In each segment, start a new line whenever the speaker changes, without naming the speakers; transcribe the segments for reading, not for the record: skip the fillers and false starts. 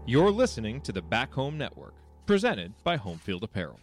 You're listening to the Back Home Network, presented by Homefield Apparel.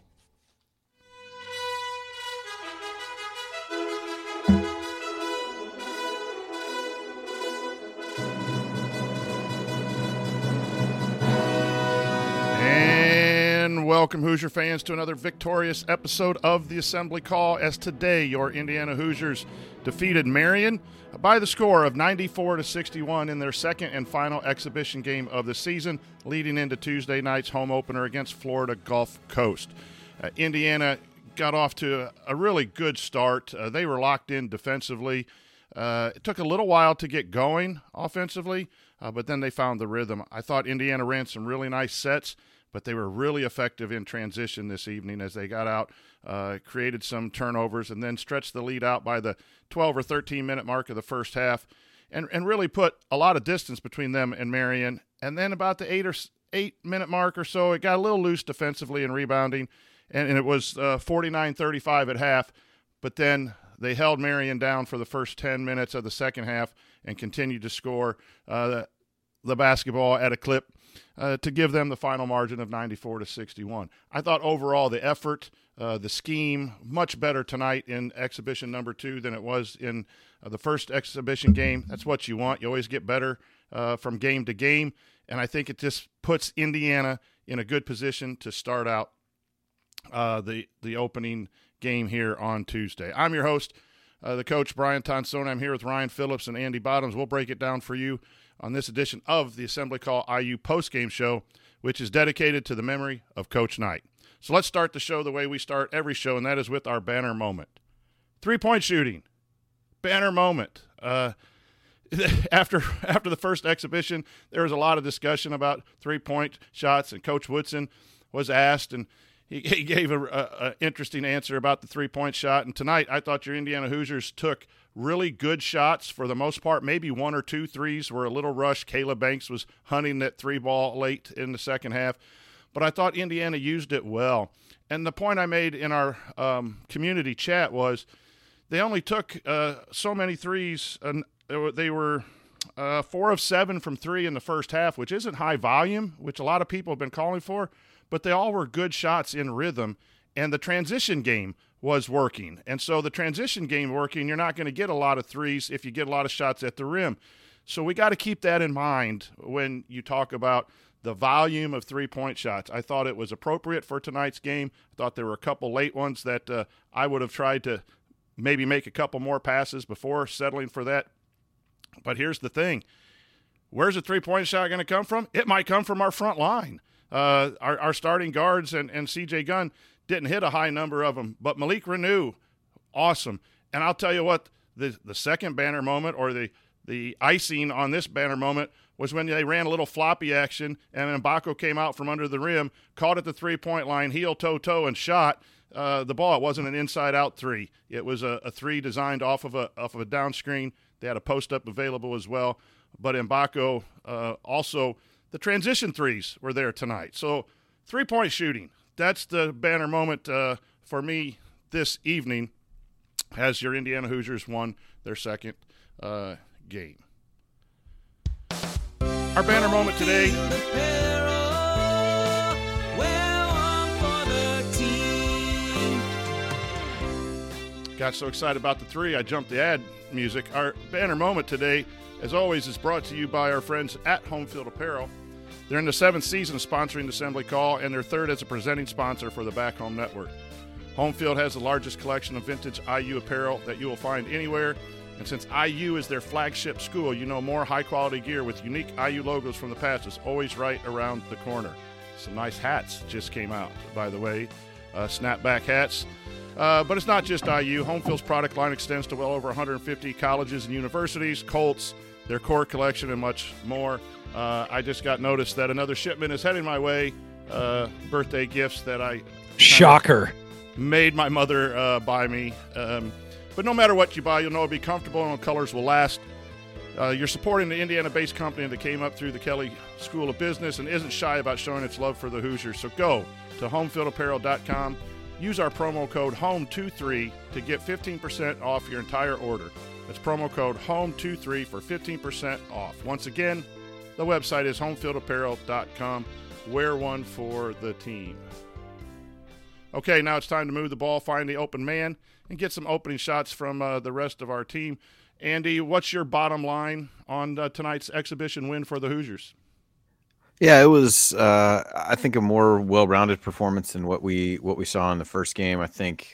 And welcome, Hoosier fans, to another victorious episode of the Assembly Call, as today your Indiana Hoosiers defeated Marion by the score of 94-61 in their second and final exhibition game of the season, leading into Tuesday night's home opener against Florida Gulf Coast. Indiana got off to a really good start. They were locked in defensively. It took a little while to get going offensively, but then they found the rhythm. I thought Indiana ran some really nice sets, but they were really effective in transition this evening as they got out, created some turnovers, and then stretched the lead out by the 12 or 13-minute mark of the first half and really put a lot of distance between them and Marion. And then about the 8-minute mark or so, it got a little loose defensively and rebounding, and it was 49-35 at half. But then they held Marion down for the first 10 minutes of the second half and continued to score the basketball at a clip to give them the final margin of 94-61. I thought overall the effort, the scheme, much better tonight in exhibition number 2 than it was in the first exhibition game. That's what you want. You always get better from game to game, and I think it just puts Indiana in a good position to start out the opening game here on Tuesday. I'm your host, the coach, Brian Tonsoni. I'm here with Ryan Phillips and Andy Bottoms. We'll break it down for you on this edition of the Assembly Call IU postgame show, which is dedicated to the memory of Coach Knight. So let's start the show the way we start every show, and that is with our banner moment. 3-point shooting. Banner moment. After the first exhibition, there was a lot of discussion about 3-point shots, and Coach Woodson was asked, and he gave an interesting answer about the 3-point shot. And tonight, I thought your Indiana Hoosiers took really good shots for the most part. Maybe 1 or 2 threes were a little rushed. Caleb Banks was hunting that 3-ball late in the second half. But I thought Indiana used it well. And the point I made in our community chat was they only took so many threes. And they were 4 of 7 from 3 in the first half, which isn't high volume, which a lot of people have been calling for. But they all were good shots in rhythm, and the transition game was working. And so the transition game working, you're not going to get a lot of threes if you get a lot of shots at the rim. So we got to keep that in mind when you talk about the volume of 3-point shots. I thought it was appropriate for tonight's game. I thought there were a couple late ones that I would have tried to maybe make a couple more passes before settling for that. But here's the thing. Where's the 3-point shot going to come from? It might come from our front line. Our starting guards and C.J. Gunn didn't hit a high number of them, but Malik Renew, awesome. And I'll tell you what, the second banner moment, or the icing on this banner moment, was when they ran a little floppy action, and Mbako came out from under the rim, caught at the 3-point line, heel, toe, and shot the ball. It wasn't an inside-out 3. It was a 3 designed off of a down screen. They had a post-up available as well. But Mbako also – the transition threes were there tonight. So 3-point shooting, that's the banner moment for me this evening as your Indiana Hoosiers won their second game. Our banner moment today. Got so excited about the 3, I jumped the ad music. Our banner moment today, as always, is brought to you by our friends at Homefield Apparel. They're in the 7th season of sponsoring the Assembly Call, and their 3rd as a presenting sponsor for the Back Home Network. Homefield has the largest collection of vintage IU apparel that you will find anywhere, and since IU is their flagship school, you know more high-quality gear with unique IU logos from the past is always right around the corner. Some nice hats just came out, by the way, snapback hats. But it's not just IU. Homefield's product line extends to well over 150 colleges and universities, Colts, their core collection, and much more. I just got notice that another shipment is heading my way, birthday gifts that I
shocker
made my mother buy me. But no matter what you buy, you'll know it'll be comfortable and the colors will last. You're supporting the Indiana-based company that came up through the Kelley School of Business and isn't shy about showing its love for the Hoosiers. So go to homefieldapparel.com. Use our promo code HOME23 to get 15% off your entire order. That's promo code HOME23 for 15% off. Once again, The website is homefieldapparel.com. Wear one for the team. Okay, now it's time to move the ball, find the open man, and get some opening shots from the rest of our team. Andy, what's your bottom line on tonight's exhibition win for the Hoosiers?
Yeah, it was, I think, a more well-rounded performance than what we saw in the first game. I think,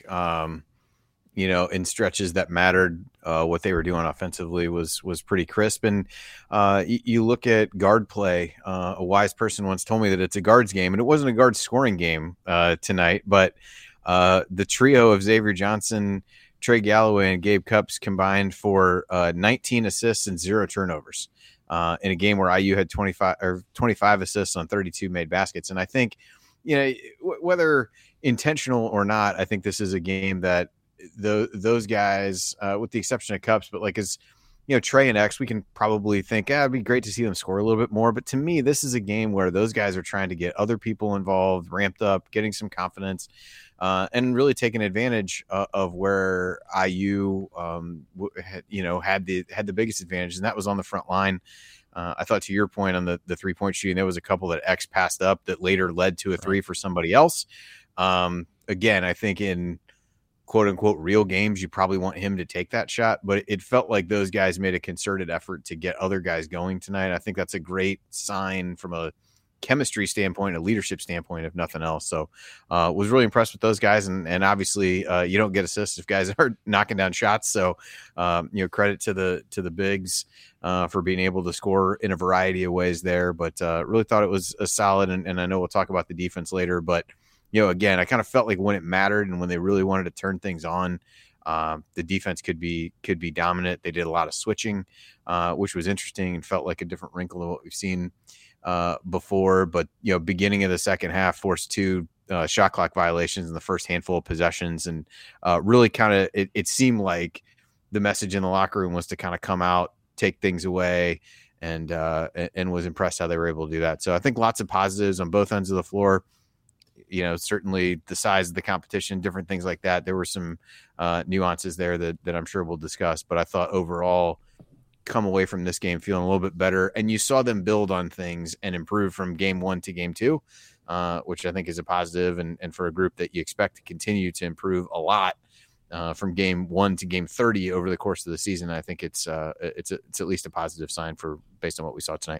in stretches that mattered, what they were doing offensively was pretty crisp. And you look at guard play. A wise person once told me that it's a guards game, and it wasn't a guard scoring game tonight. But the trio of Xavier Johnson, Trey Galloway, and Gabe Cupps combined for 19 assists and 0 turnovers. In a game where IU had 25 assists on 32 made baskets. And I think, whether intentional or not, I think this is a game that those guys, with the exception of Cupps, but Trey and X, we can probably think, it'd be great to see them score a little bit more. But to me, this is a game where those guys are trying to get other people involved, ramped up, getting some confidence, and really taking advantage of where IU, had the biggest advantage, and that was on the front line. I thought, to your point on the 3-point shooting, there was a couple that X passed up that later led to a three for somebody else. Again, I think in quote unquote real games, you probably want him to take that shot, but it felt like those guys made a concerted effort to get other guys going tonight. I think that's a great sign from a chemistry standpoint, a leadership standpoint, if nothing else. So was really impressed with those guys. And obviously you don't get assists if guys are knocking down shots. So, credit to the bigs for being able to score in a variety of ways there, but really thought it was a solid, and I know we'll talk about the defense later, but again, I kind of felt like when it mattered and when they really wanted to turn things on, the defense could be dominant. They did a lot of switching, which was interesting and felt like a different wrinkle than what we've seen before. But beginning of the second half, forced 2 shot clock violations in the first handful of possessions, and really kind of it seemed like the message in the locker room was to kind of come out, take things away, and was impressed how they were able to do that. So I think lots of positives on both ends of the floor. Certainly the size of the competition, different things like that. There were some nuances there that I'm sure we'll discuss, but I thought overall come away from this game feeling a little bit better. And you saw them build on things and improve from game 1 to game 2, which I think is a positive. And for a group that you expect to continue to improve a lot from game 1 to game 30 over the course of the season, I think it's at least a positive sign based on what we saw tonight.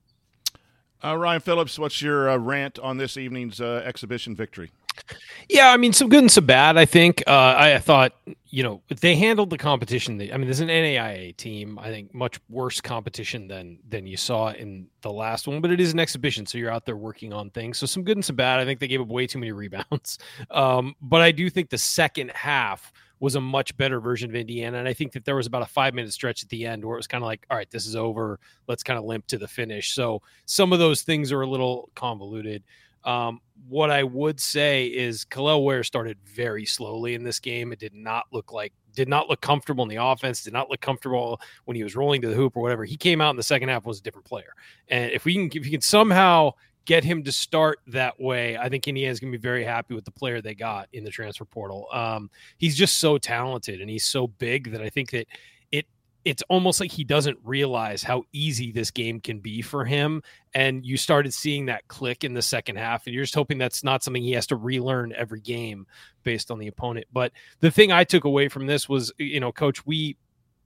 Ryan Phillips, what's your rant on this evening's exhibition victory?
Yeah, I mean, some good and some bad, I think. I thought, they handled the competition. There's an NAIA team, I think, much worse competition than you saw in the last one, but it is an exhibition, so you're out there working on things. So some good and some bad. I think they gave up way too many rebounds. But I do think the second half was a much better version of Indiana. And I think that there was about a 5-minute stretch at the end where it was kind of like, all right, this is over. Let's kind of limp to the finish. So some of those things are a little convoluted. What I would say is Kel'el Ware started very slowly in this game. It did not look comfortable in the offense, did not look comfortable when he was rolling to the hoop or whatever. He came out in the second half and was a different player. And if you can somehow get him to start that way, I think Indiana's going to be very happy with the player they got in the transfer portal. He's just so talented and he's so big that I think that it's almost like he doesn't realize how easy this game can be for him. And you started seeing that click in the second half, and you're just hoping that's not something he has to relearn every game based on the opponent. But the thing I took away from this was, Coach, we've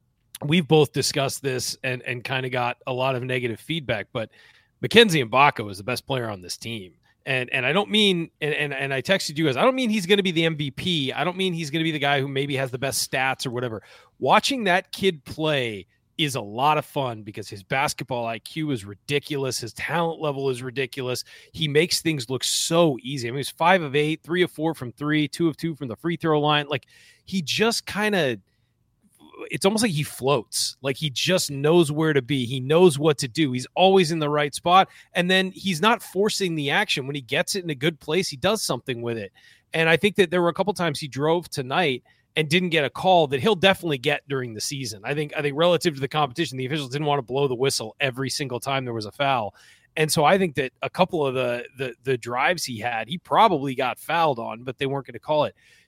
both discussed this and kind of got a lot of negative feedback, but Mackenzie Mbako is the best player on this team. And I don't mean, and I texted you guys, I don't mean he's going to be the MVP. I don't mean he's going to be the guy who maybe has the best stats or whatever. Watching that kid play is a lot of fun because his basketball IQ is ridiculous. His talent level is ridiculous. He makes things look so easy. I mean, he's 5 of 8, 3 of 4 from 3, 2 of 2 from the free throw line. Like, he just kind of, it's almost like he floats. Like, he just knows where to be. He knows what to do. He's always in the right spot. And then he's not forcing the action. When he gets it in a good place, he does something with it. And I think that there were a couple times he drove tonight and didn't get a call that he'll definitely get during the season. I think relative to the competition, the officials didn't want to blow the whistle every single time there was a foul. And so I think that a couple of the drives he had, he probably got fouled on, but they weren't going to call it.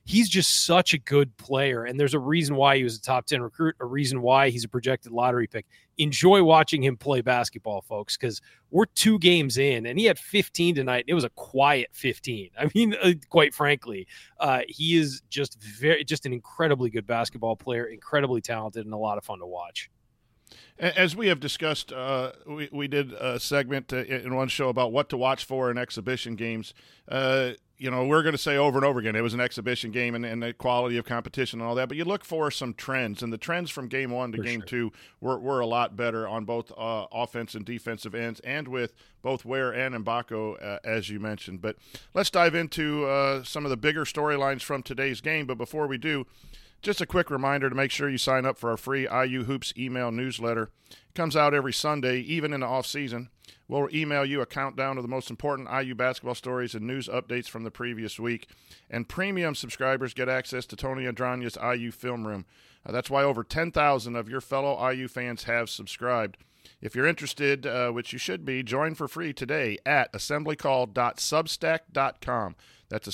he's just such a good player. And there's a reason why he was a top 10 recruit, a reason why he's a projected lottery pick. Enjoy watching him play basketball, folks, because we're 2 games in and he had 15 tonight. It was a quiet 15. I mean, quite frankly, he is just an incredibly good basketball player, incredibly talented, and a lot of fun to watch.
As we have discussed, we did a segment in one show about what to watch for in exhibition games. We're going to say over and over again, it was an exhibition game and the quality of competition and all that, but you look for some trends, and the trends from game 1 to game 2 were a lot better on both offense and defensive ends, and with both Ware and Mbako, as you mentioned. But let's dive into some of the bigger storylines from today's game. But before we do, just a quick reminder to make sure you sign up for our free IU Hoops email newsletter. It comes out every Sunday, even in the off-season. We'll email you a countdown of the most important IU basketball stories and news updates from the previous week. And premium subscribers get access to Tony Adragna's IU Film Room. That's why over 10,000 of your fellow IU fans have subscribed. If you're interested, which you should be, join for free today at assemblycall.substack.com. That's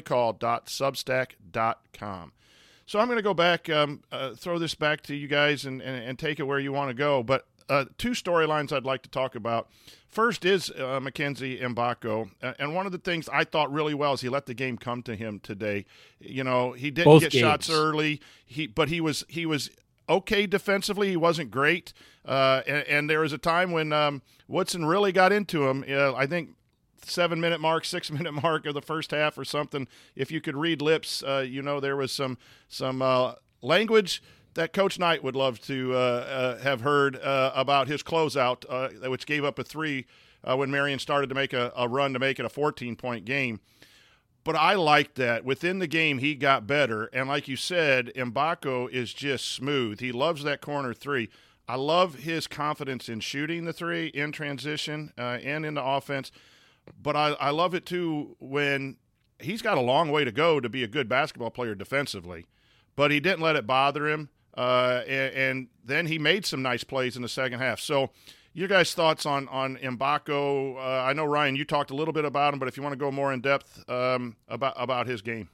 assemblycall.substack.com. So I'm going to go back, throw this back to you guys and take it where you want to go. But 2 storylines I'd like to talk about. First is Mackenzie Mbako. And one of the things I thought really well is he let the game come to him today. He didn't
Both
get
games.
shots early, but he was okay defensively. He wasn't great. And there was a time when Woodson really got into him. I think 7-minute mark, 6-minute mark of the first half or something. If you could read lips, there was some language that Coach Knight would love to have heard about his closeout, which gave up a 3 when Marion started to make a run to make it a 14-point game. But I liked that. Within the game, he got better. And like you said, Mbako is just smooth. He loves that corner 3. I love his confidence in shooting the 3 in transition and in the offense. But I love it, too, when he's got a long way to go to be a good basketball player defensively. But he didn't let it bother him, and then he made some nice plays in the second half. So your guys' thoughts on Mbako? I know, Ryan, you talked a little bit about him, but if you want to go more in depth about his game.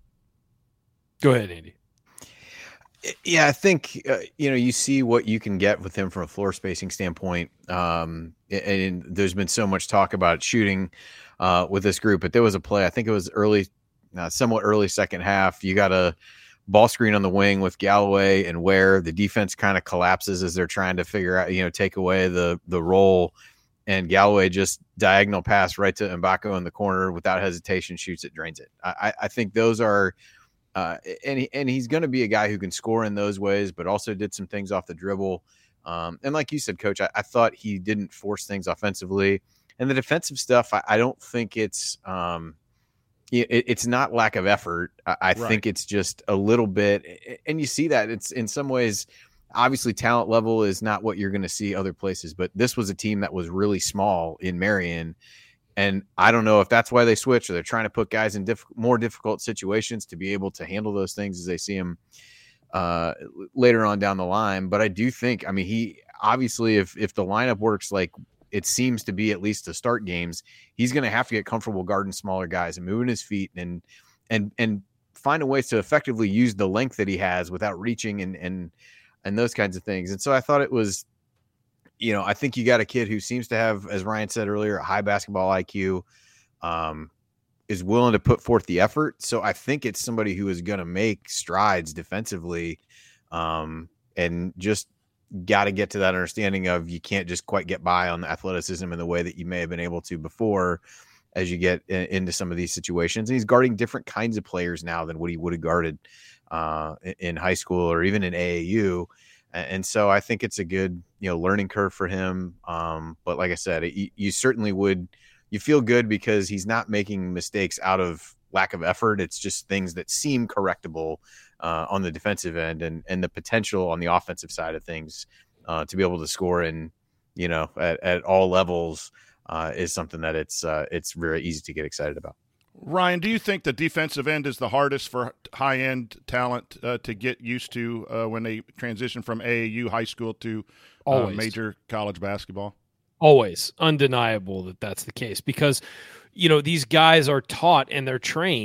Go ahead, Andy.
Yeah, I think, you see what you can get with him from a floor spacing standpoint. And there's been so much talk about shooting with this group, but there was a play, I think it was somewhat early second half. You got a ball screen on the wing with Galloway and Ware. The defense kind of collapses as they're trying to figure out, take away the roll. And Galloway just diagonal pass right to Mbako in the corner without hesitation, shoots it, drains it. I think those are and he's going to be a guy who can score in those ways, but also did some things off the dribble. And like you said, Coach, I thought he didn't force things offensively. And the defensive stuff, I don't think it's not lack of effort. I think it's just a little bit, and you see that it's in some ways, obviously talent level is not what you're going to see other places, but this was a team that was really small in Marion. And I don't know if that's why they switch, or they're trying to put guys in more difficult situations to be able to handle those things as they see them later on down the line. But I do think, he obviously, if the lineup works like it seems to be, at least to start games, he's going to have to get comfortable guarding smaller guys and moving his feet and find a way to effectively use the length that he has without reaching and those kinds of things. And so I thought it was, I think you got a kid who seems to have, as Ryan said earlier, a high basketball IQ, is willing to put forth the effort. So I think it's somebody who is going to make strides defensively, and just got to get to that understanding of you can't just quite get by on the athleticism in the way that you may have been able to before as you get into some of these situations. And he's guarding different kinds of players now than what he would have guarded in high school or even in AAU. And so I think it's a good, learning curve for him. But like I said, you certainly you feel good because he's not making mistakes out of lack of effort. It's just things that seem correctable on the defensive end, and the potential on the offensive side of things to be able to score at all levels is something that it's very easy to get excited about.
Ryan, do you think the defensive end is the hardest for high-end talent to get used to when they transition from AAU high school to major college basketball?
Always undeniable that's the case, because, these guys are taught and they're trained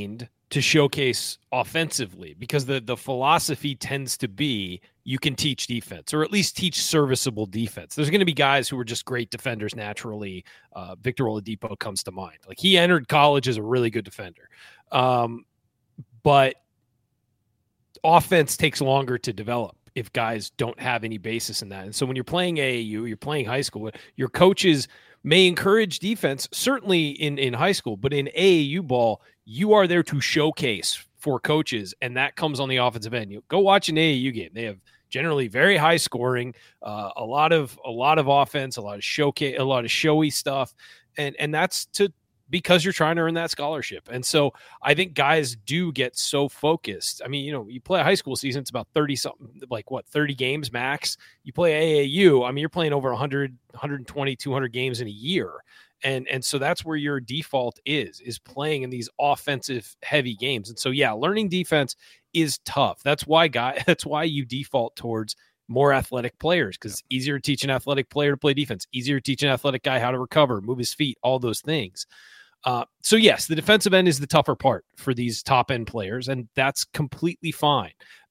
to showcase offensively, because the philosophy tends to be you can teach defense, or at least teach serviceable defense. There's going to be guys who are just great defenders naturally. Victor Oladipo comes to mind. Like, he entered college as a really good defender. But offense takes longer to develop if guys don't have any basis in that. And so when you're playing AAU, you're playing high school, your coaches may encourage defense, certainly in high school, but in AAU ball, you are there to showcase for coaches, and that comes on the offensive end. You go watch an AAU game. They have generally very high scoring, a lot of offense, a lot of showy stuff, and that's because you're trying to earn that scholarship. And so I think guys do get so focused. I mean, you play a high school season, it's about 30 something, 30 games max. You play AAU, I mean, you're playing over 100, 120, 200 games in a year. And so that's where your default is playing in these offensive heavy games. And so, yeah, learning defense is tough. That's why you default towards more athletic players, because it's easier to teach an athletic player to play defense, easier to teach an athletic guy how to recover, move his feet, all those things. So yes, the defensive end is the tougher part for these top end players, and that's completely fine.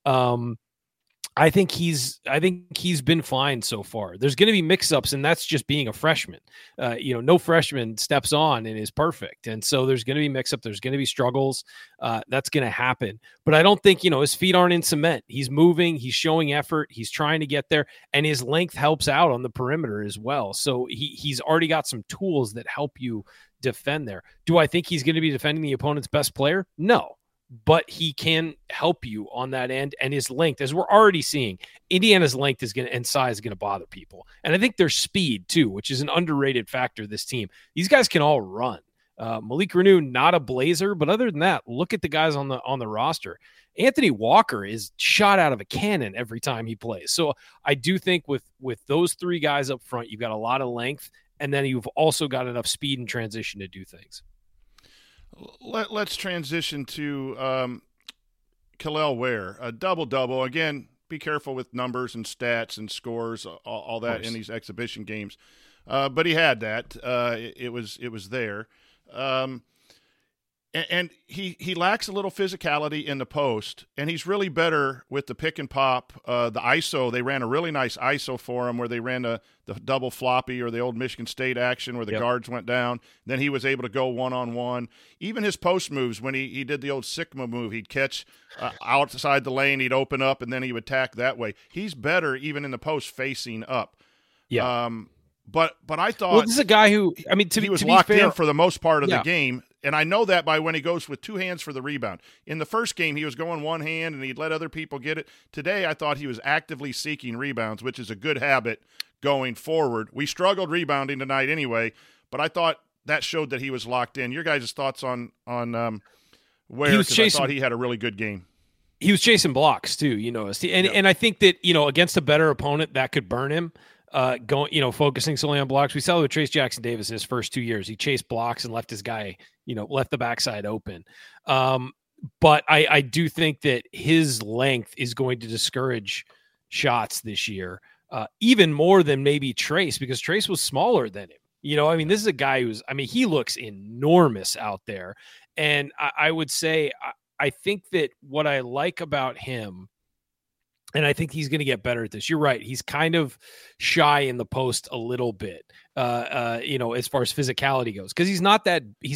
I think he's been fine so far. There's going to be mix-ups, and that's just being a freshman. No freshman steps on and is perfect, and so there's going to be mix-up. There's going to be struggles. That's going to happen. But I don't think his feet aren't in cement. He's moving. He's showing effort. He's trying to get there, and his length helps out on the perimeter as well. So he's already got some tools that help you defend there. Do I think he's going to be defending the opponent's best player? No. But he can help you on that end, and his length, as we're already seeing, Indiana's length and size is going to bother people. And I think their speed too, which is an underrated factor of this team. These guys can all run. Malik Reneau, not a blazer, but other than that, look at the guys on the roster. Anthony Walker is shot out of a cannon every time he plays. So I do think with those three guys up front, you've got a lot of length, and then you've also got enough speed and transition to do things.
Let's transition to Kel'el Ware, a double-double. Again, be careful with numbers and stats and scores, all that in these exhibition games. But he had that. It was there. And he lacks a little physicality in the post, and he's really better with the pick and pop, the ISO. They ran a really nice ISO for him where they ran the double floppy, or the old Michigan State action where the guards went down. Then he was able to go one-on-one. Even his post moves, when he did the old Sigma move, he'd catch outside the lane, he'd open up, and then he would attack that way. He's better even in the post facing up.
Yeah.
But I thought
this is a guy who,
he was locked in for the most part of the game. And I know that by when he goes with two hands for the rebound. In the first game, he was going one hand and he'd let other people get it. Today, I thought he was actively seeking rebounds, which is a good habit going forward. We struggled rebounding tonight anyway, but I thought that showed that he was locked in. Your guys' thoughts on Ware, because I thought he had a really good game.
He was chasing blocks too, and I think that, against a better opponent, that could burn him. Focusing solely on blocks. We saw it with Trace Jackson Davis in his first 2 years. He chased blocks and left his guy, left the backside open. But I do think that his length is going to discourage shots this year, even more than maybe Trace, because Trace was smaller than him. This is a guy he looks enormous out there. And I would say, I think that what I like about him, and I think he's going to get better at this. You're right. He's kind of shy in the post a little bit, as far as physicality goes, because he's not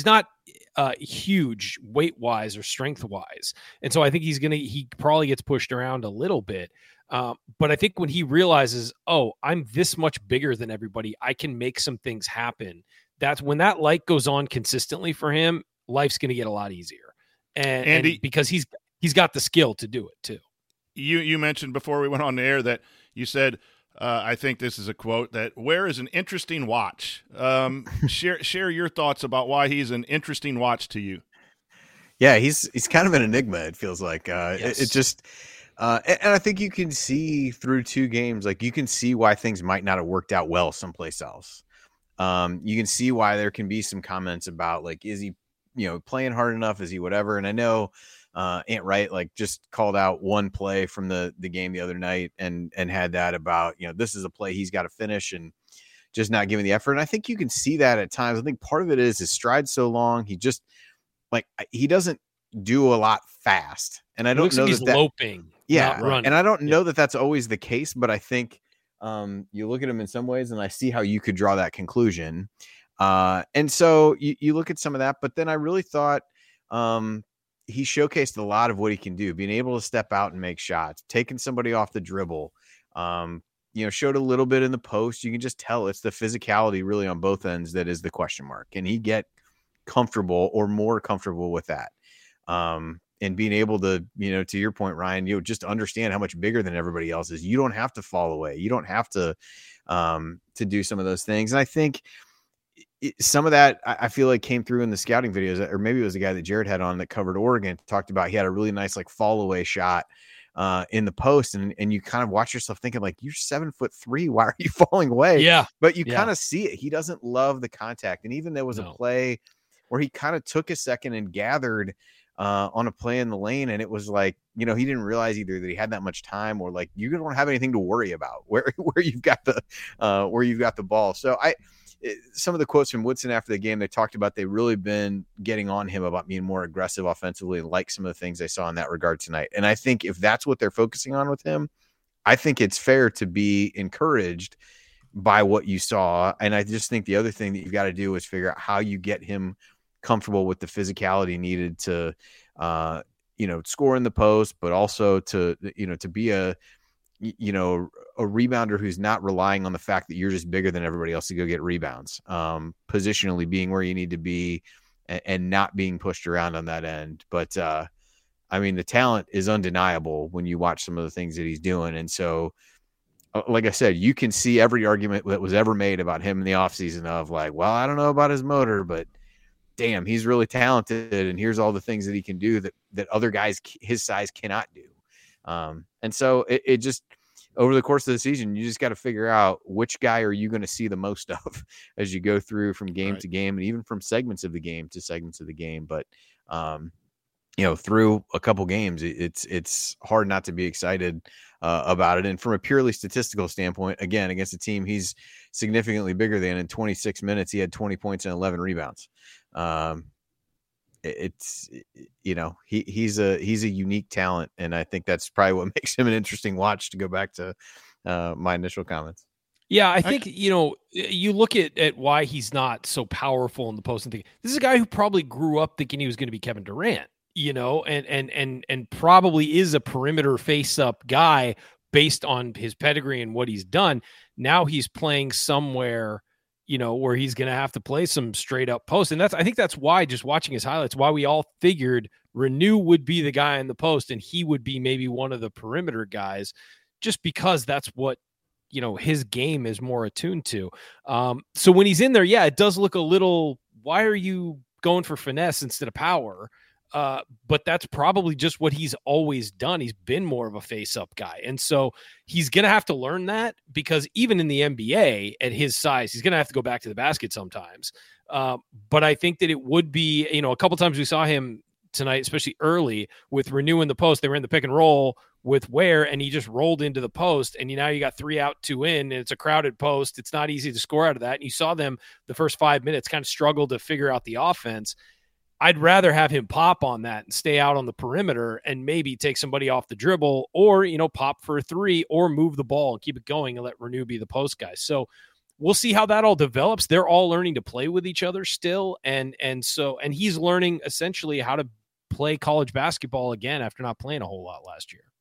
huge weight wise or strength wise. And so I think he probably gets pushed around a little bit. But I think when he realizes, I'm this much bigger than everybody, I can make some things happen. That's when that light goes on consistently for him. Life's going to get a lot easier. And because he's got the skill to do it too.
You mentioned before we went on the air that you said, I think this is a quote, that Ware is an interesting watch. Share your thoughts about why he's an interesting watch to you.
Yeah, he's kind of an enigma, it feels like.
Yes.
It just and I think you can see through two games, like you can see why things might not have worked out well someplace else. You can see why there can be some comments about, like, is he playing hard enough? Is he whatever? And I know Ant Wright just called out one play from the game the other night and had that about, this is a play he's got to finish and just not giving the effort. And I think you can see that at times. I think part of it is his stride's so long. He just he doesn't do a lot fast. And I don't know
he's loping.
Yeah.
Not running.
And I don't know that that's always the case, but I think you look at him in some ways and I see how you could draw that conclusion. And so you look at some of that, but then I really thought he showcased a lot of what he can do, being able to step out and make shots, taking somebody off the dribble, showed a little bit in the post. You can just tell it's the physicality really on both ends that is the question mark. Can he get comfortable or more comfortable with that? And being able to, to your point, Ryan, just understand how much bigger than everybody else is. You don't have to fall away. You don't have to do some of those things. And I think some of that I feel like came through in the scouting videos, or maybe it was the guy that Jared had on that covered Oregon, talked about he had a really nice like fall away shot in the post, and you kind of watch yourself thinking like, you're 7'3", why are you falling away?
Yeah,
but you kind of see it. He doesn't love the contact, and even there was a play where he kind of took a second and gathered on a play in the lane, and it was like, he didn't realize either that he had that much time, or like you don't have anything to worry about where you've got the ball. So some of the quotes from Woodson after the game, they talked about they've really been getting on him about being more aggressive offensively, and like some of the things they saw in that regard tonight. And I think if that's what they're focusing on with him, I think it's fair to be encouraged by what you saw. And I just think the other thing that you've got to do is figure out how you get him comfortable with the physicality needed to, score in the post, but also to be a rebounder who's not relying on the fact that you're just bigger than everybody else to go get rebounds, positionally being where you need to be and not being pushed around on that end. But, the talent is undeniable when you watch some of the things that he's doing. And so, like I said, you can see every argument that was ever made about him in the offseason of like, well, I don't know about his motor, but damn, he's really talented. And here's all the things that he can do that other guys his size cannot do. And so it just, over the course of the season, you just got to figure out which guy are you going to see the most of as you go through from game to game, and even from segments of the game to segments of the game. But, through a couple games, it's hard not to be excited about it. And from a purely statistical standpoint, again, against a team he's significantly bigger than, in 26 minutes, he had 20 points and 11 rebounds. He's a unique talent, and I think that's probably what makes him an interesting watch, to go back to my initial comments.
Yeah, I think, you look at why he's not so powerful in the post and think this is a guy who probably grew up thinking he was going to be Kevin Durant, and probably is a perimeter face-up guy based on his pedigree and what he's done. Now he's playing somewhere, where he's going to have to play some straight up post. And I think that's why, just watching his highlights, why we all figured Renew would be the guy in the post and he would be maybe one of the perimeter guys, just because that's what, his game is more attuned to. So when he's in there, it does look a little, why are you going for finesse instead of power? But that's probably just what he's always done. He's been more of a face-up guy. And so he's going to have to learn that, because even in the NBA at his size, he's going to have to go back to the basket sometimes. But I think that it would be, a couple times we saw him tonight, especially early with Renew in the post, they were in the pick and roll with Ware, and he just rolled into the post, and now you got 3 out, 2 in, and it's a crowded post. It's not easy to score out of that. And you saw them the first 5 minutes kind of struggle to figure out the offense. I'd rather have him pop on that and stay out on the perimeter and maybe take somebody off the dribble, or, pop for a 3, or move the ball and keep it going and let Renew be the post guy. So we'll see how that all develops. They're all learning to play with each other still. And he's learning essentially how to play college basketball again after not playing a whole lot last year.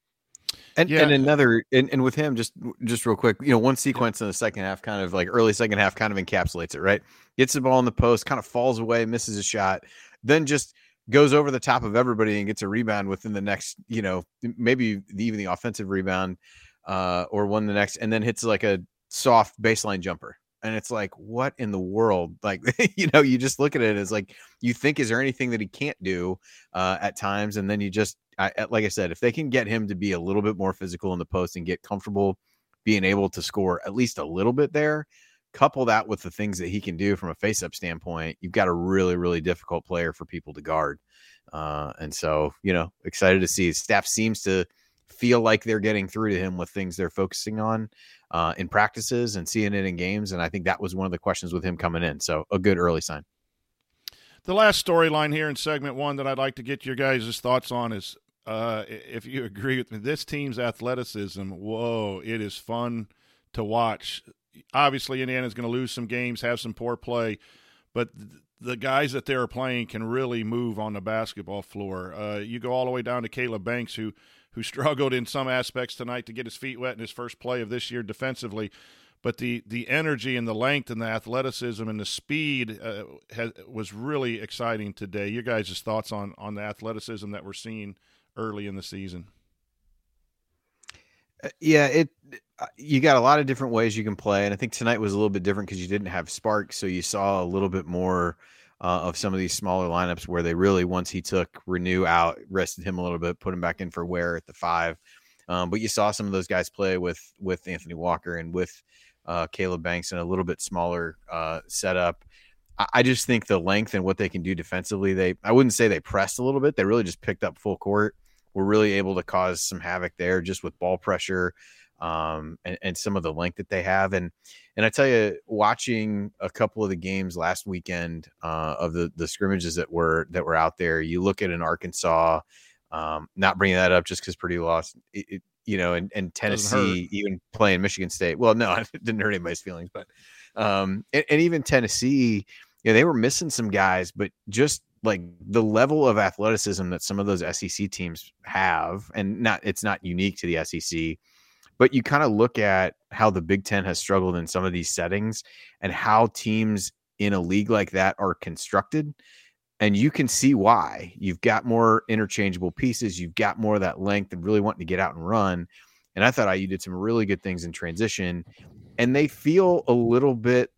And another, and with him, just real quick, one sequence in the second half, kind of like early second half, kind of encapsulates it, right? Gets the ball in the post, kind of falls away, misses a shot, then just goes over the top of everybody and gets a rebound within the next, maybe even the offensive rebound or one the next, and then hits like a soft baseline jumper. And it's like, what in the world? Like, you just look at it as like, you think, is there anything that he can't do at times? And then you just, like I said, if they can get him to be a little bit more physical in the post and get comfortable being able to score at least a little bit there, couple that with the things that he can do from a face-up standpoint, you've got a really, really difficult player for people to guard. And so, excited to see. Staff seems to feel like they're getting through to him with things they're focusing on in practices and seeing it in games. And I think that was one of the questions with him coming in. So a good early sign.
The last storyline here in segment 1 that I'd like to get your guys' thoughts on is, if you agree with me, this team's athleticism, whoa, it is fun to watch. Obviously, Indiana's going to lose some games, have some poor play, but the guys that they're playing can really move on the basketball floor. You go all the way down to Caleb Banks, who struggled in some aspects tonight to get his feet wet in his first play of this year defensively. But the energy and the length and the athleticism and the speed was really exciting today. Your guys' thoughts on the athleticism that we're seeing early in the season?
Yeah, you got a lot of different ways you can play, and I think tonight was a little bit different because you didn't have Sparks, so you saw a little bit more of some of these smaller lineups where they really, once he took Renew out, rested him a little bit, put him back in for Ware at the 5. But you saw some of those guys play with Anthony Walker and with Caleb Banks in a little bit smaller setup. I just think the length and what they can do defensively, I wouldn't say they pressed a little bit. They really just picked up full court. We're really able to cause some havoc there just with ball pressure and some of the length that they have. And I tell you, watching a couple of the games last weekend of the scrimmages that were out there, you look at an Arkansas, not bringing that up just because Purdue lost, and Tennessee, even playing Michigan State. Well, no, it didn't hurt anybody's feelings, but and even Tennessee, they were missing some guys, but just like the level of athleticism that some of those SEC teams have, and it's not unique to the SEC, but you kind of look at how the Big Ten has struggled in some of these settings and how teams in a league like that are constructed. And you can see why. You've got more interchangeable pieces. You've got more of that length and really wanting to get out and run. And I thought IU did some really good things in transition. And they feel a little bit,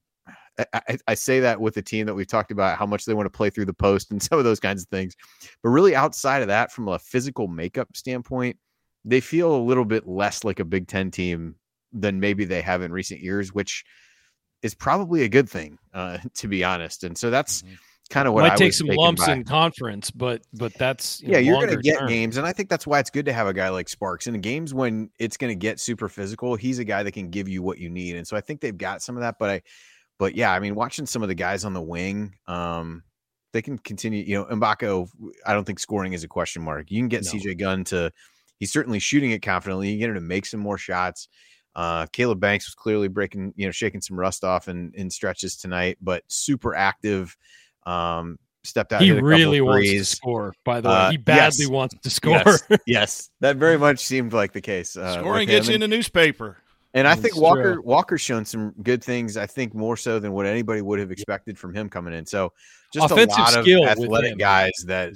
I say that with a team that we've talked about how much they want to play through the post and some of those kinds of things. But really outside of that, from a physical makeup standpoint, they feel a little bit less like a Big Ten team than maybe they have in recent years, which is probably a good thing, to be honest. And so that's kind of what
might take some lumps in conference, but that's
you're going to get games, and I think that's why it's good to have a guy like Sparks in the games when it's going to get super physical. He's a guy that can give you what you need, and so I think they've got some of that. But yeah, I mean, watching some of the guys on the wing, they can continue. Mbako, I don't think scoring is a question mark. You can get CJ Gunn he's certainly shooting it confidently. You can get him to make some more shots. Caleb Banks was clearly shaking some rust off in stretches tonight, but super active. Stepped out.
He really wants to score, by the way. He badly wants to score.
Yes, that very much seemed like the case.
Scoring gets you in the newspaper.
And I think Walker's shown some good things, I think more so than what anybody would have expected from him coming in. So just
offensive
a lot
skill
of athletic guys that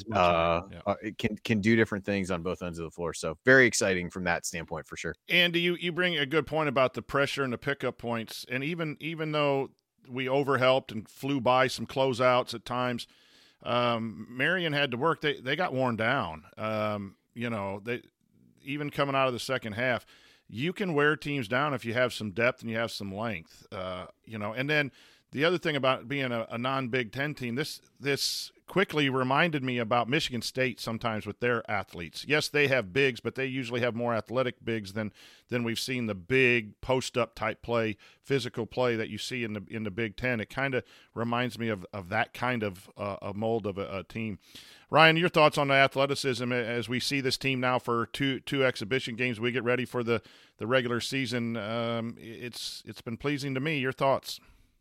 can do different things on both ends of the floor. So very exciting from that standpoint for sure.
Andy, you bring a good point about the pressure and the pickup points. And even though we overhelped and flew by some closeouts at times, Marion had to work. They got worn down. They even coming out of the second half, you can wear teams down if you have some depth and you have some length, And then the other thing about being a non-Big Ten team, this quickly reminded me about Michigan State sometimes with their athletes. Yes, they have bigs, but they usually have more athletic bigs than we've seen the big post-up type play, physical play that you see in the Big Ten. It kind of reminds me of that kind of a mold of a team. Ryan, your thoughts on the athleticism as we see this team now for two exhibition games. We get ready for the regular season. It's been pleasing to me. Your thoughts?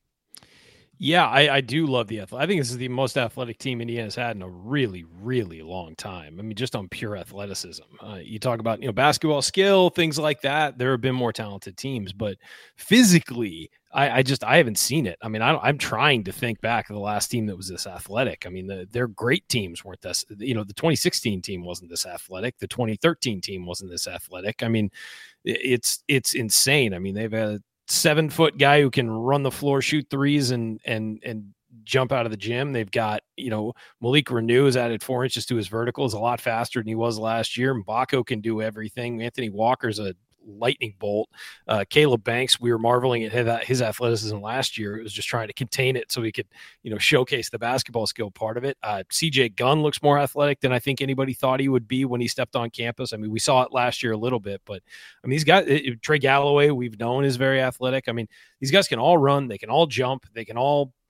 Yeah, I do love the athletic. I think this is the most athletic team Indiana's had in a really, really long time. I mean, just on pure athleticism. You talk about, basketball skill, things like that. There have been more talented teams, but physically, I haven't seen it. I mean, I'm trying to think back to the last team that was this athletic. I mean, their great teams weren't this. The 2016 team wasn't this athletic. The 2013 team wasn't this athletic. I mean, it's insane. I mean, they've had 7-foot guy who can run the floor, shoot threes, and jump out of the gym. They've got, Malik Renew has added 4 inches to his vertical, is a lot faster than he was last year. Mbako can do everything. Anthony Walker's a lightning bolt. Caleb Banks, we were marveling at his athleticism last year. It was just trying to contain it so he could, showcase the basketball skill part of it. CJ Gunn looks more athletic than I think anybody thought he would be when he stepped on campus. I mean, we saw it last year a little bit, but I mean, these guys, Trey Galloway, we've known is very athletic. I mean, these guys can all run, they can all jump, they can all,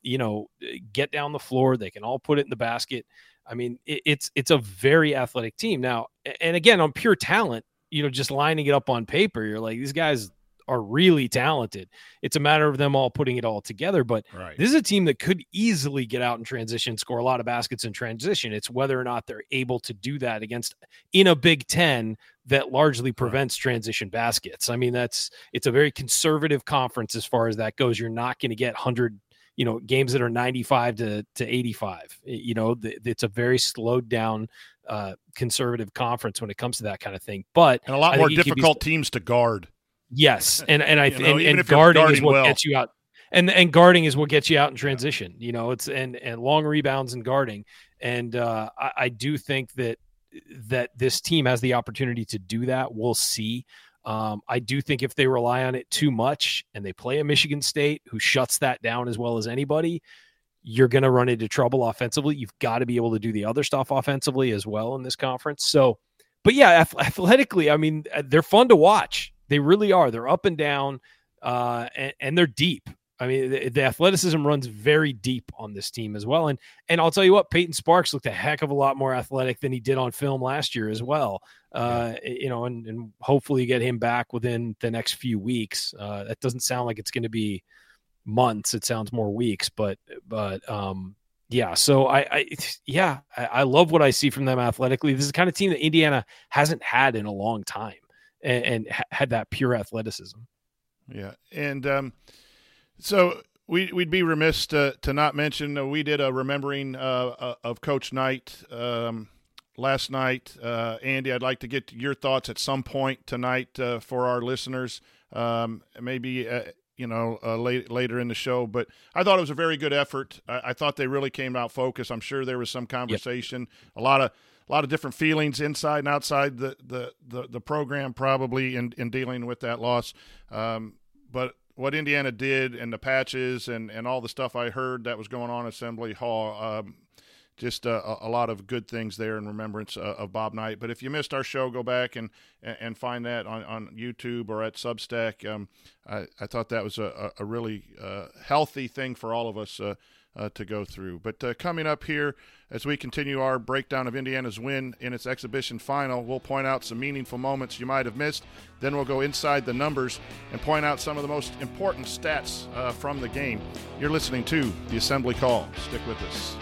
get down the floor. They can all put it in the basket. I mean, it's a very athletic team now. And again, on pure talent, just lining it up on paper, you're like, these guys are really talented. It's a matter of them all putting it all together. But This is a team that could easily get out in transition, score a lot of baskets in transition. It's whether or not they're able to do that in a Big Ten that largely prevents transition baskets. I mean, it's a very conservative conference as far as that goes. You're not going to get 100, games that are 95 to 85. It's a very slowed down conservative conference when it comes to that kind of thing. But
and a lot more difficult teams to guard.
Yes, and guarding is what gets you out, and guarding is what gets you out in transition. It's and long rebounds and guarding, and I do think that this team has the opportunity to do that. We'll see. I do think if they rely on it too much and they play a Michigan State who shuts that down as well as anybody, you're going to run into trouble offensively. You've got to be able to do the other stuff offensively as well in this conference. So, but yeah, athletically, I mean, they're fun to watch. They really are. They're up and down, and they're deep. I mean, the athleticism runs very deep on this team as well. And I'll tell you what, Peyton Sparks looked a heck of a lot more athletic than he did on film last year as well. And hopefully get him back within the next few weeks. That doesn't sound like it's going to be months. It sounds more weeks, but yeah. So I love what I see from them athletically. This is the kind of team that Indiana hasn't had in a long time. And had that pure athleticism.
Yeah, and so we'd be remiss to not mention we did a remembering of Coach Knight last night. Andy, I'd like to get your thoughts at some point tonight for our listeners, maybe later in the show. But I thought it was a very good effort. I thought they really came out focused. I'm sure there was some conversation, a lot of different feelings inside and outside the program probably in dealing with that loss. But what Indiana did and the patches and all the stuff I heard that was going on at Assembly Hall, just a lot of good things there in remembrance of Bob Knight. But if you missed our show, go back and find that on YouTube or at Substack. I thought that was a really healthy thing for all of us to go through. But coming up here, as we continue our breakdown of Indiana's win in its exhibition final, we'll point out some meaningful moments you might have missed. Then we'll go inside the numbers and point out some of the most important stats from the game. You're listening to the Assembly Call. Stick with us.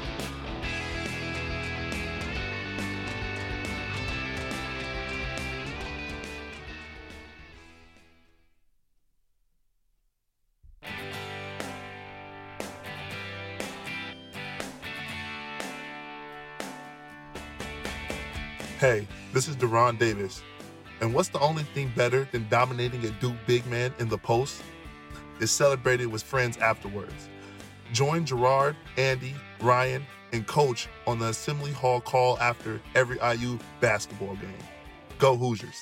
Hey, this is Deron Davis. And what's the only thing better than dominating a Duke big man in the post? It's celebrated with friends afterwards. Join Gerard, Andy, Ryan, and Coach on the Assembly Hall call after every IU basketball game. Go Hoosiers.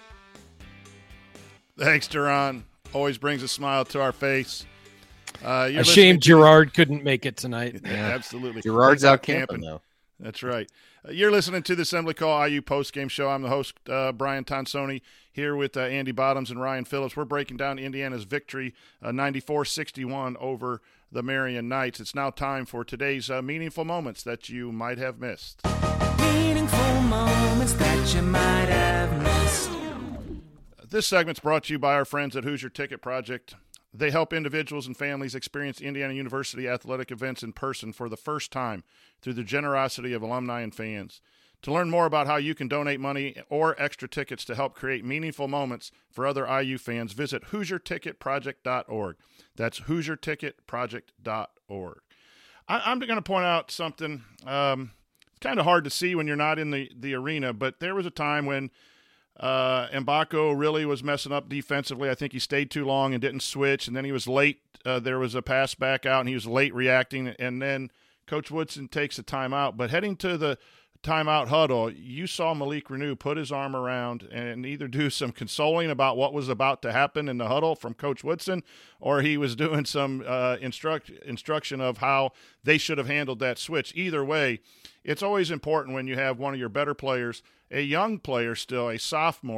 Thanks, Deron. Always brings a smile to our face.
A shame Gerard couldn't make it tonight.
Yeah, absolutely.
Gerard's out camping, though.
That's right. You're listening to the Assembly Call IU postgame show. I'm the host, Brian Tonsoni, here with Andy Bottoms and Ryan Phillips. We're breaking down Indiana's victory, 94-61 over the Marian Knights. It's now time for today's meaningful moments that you might have missed.
Meaningful moments that you might have missed.
This segment's brought to you by our friends at Hoosier Ticket Project. They help individuals and families experience Indiana University athletic events in person for the first time through the generosity of alumni and fans. To learn more about how you can donate money or extra tickets to help create meaningful moments for other IU fans, visit HoosierTicketProject.org. That's HoosierTicketProject.org. I'm going to point out something. It's kind of hard to see when you're not in the arena, but there was a time when Mbako really was messing up defensively. I think he stayed too long and didn't switch, and then he was late. There was a pass back out, and he was late reacting, and then Coach Woodson takes a timeout. But heading to the timeout huddle, you saw Malik Renew put his arm around and either do some consoling about what was about to happen in the huddle from Coach Woodson, or he was doing some instruction of how they should have handled that switch. Either way, it's always important when you have one of your better players, a young player still, a sophomore,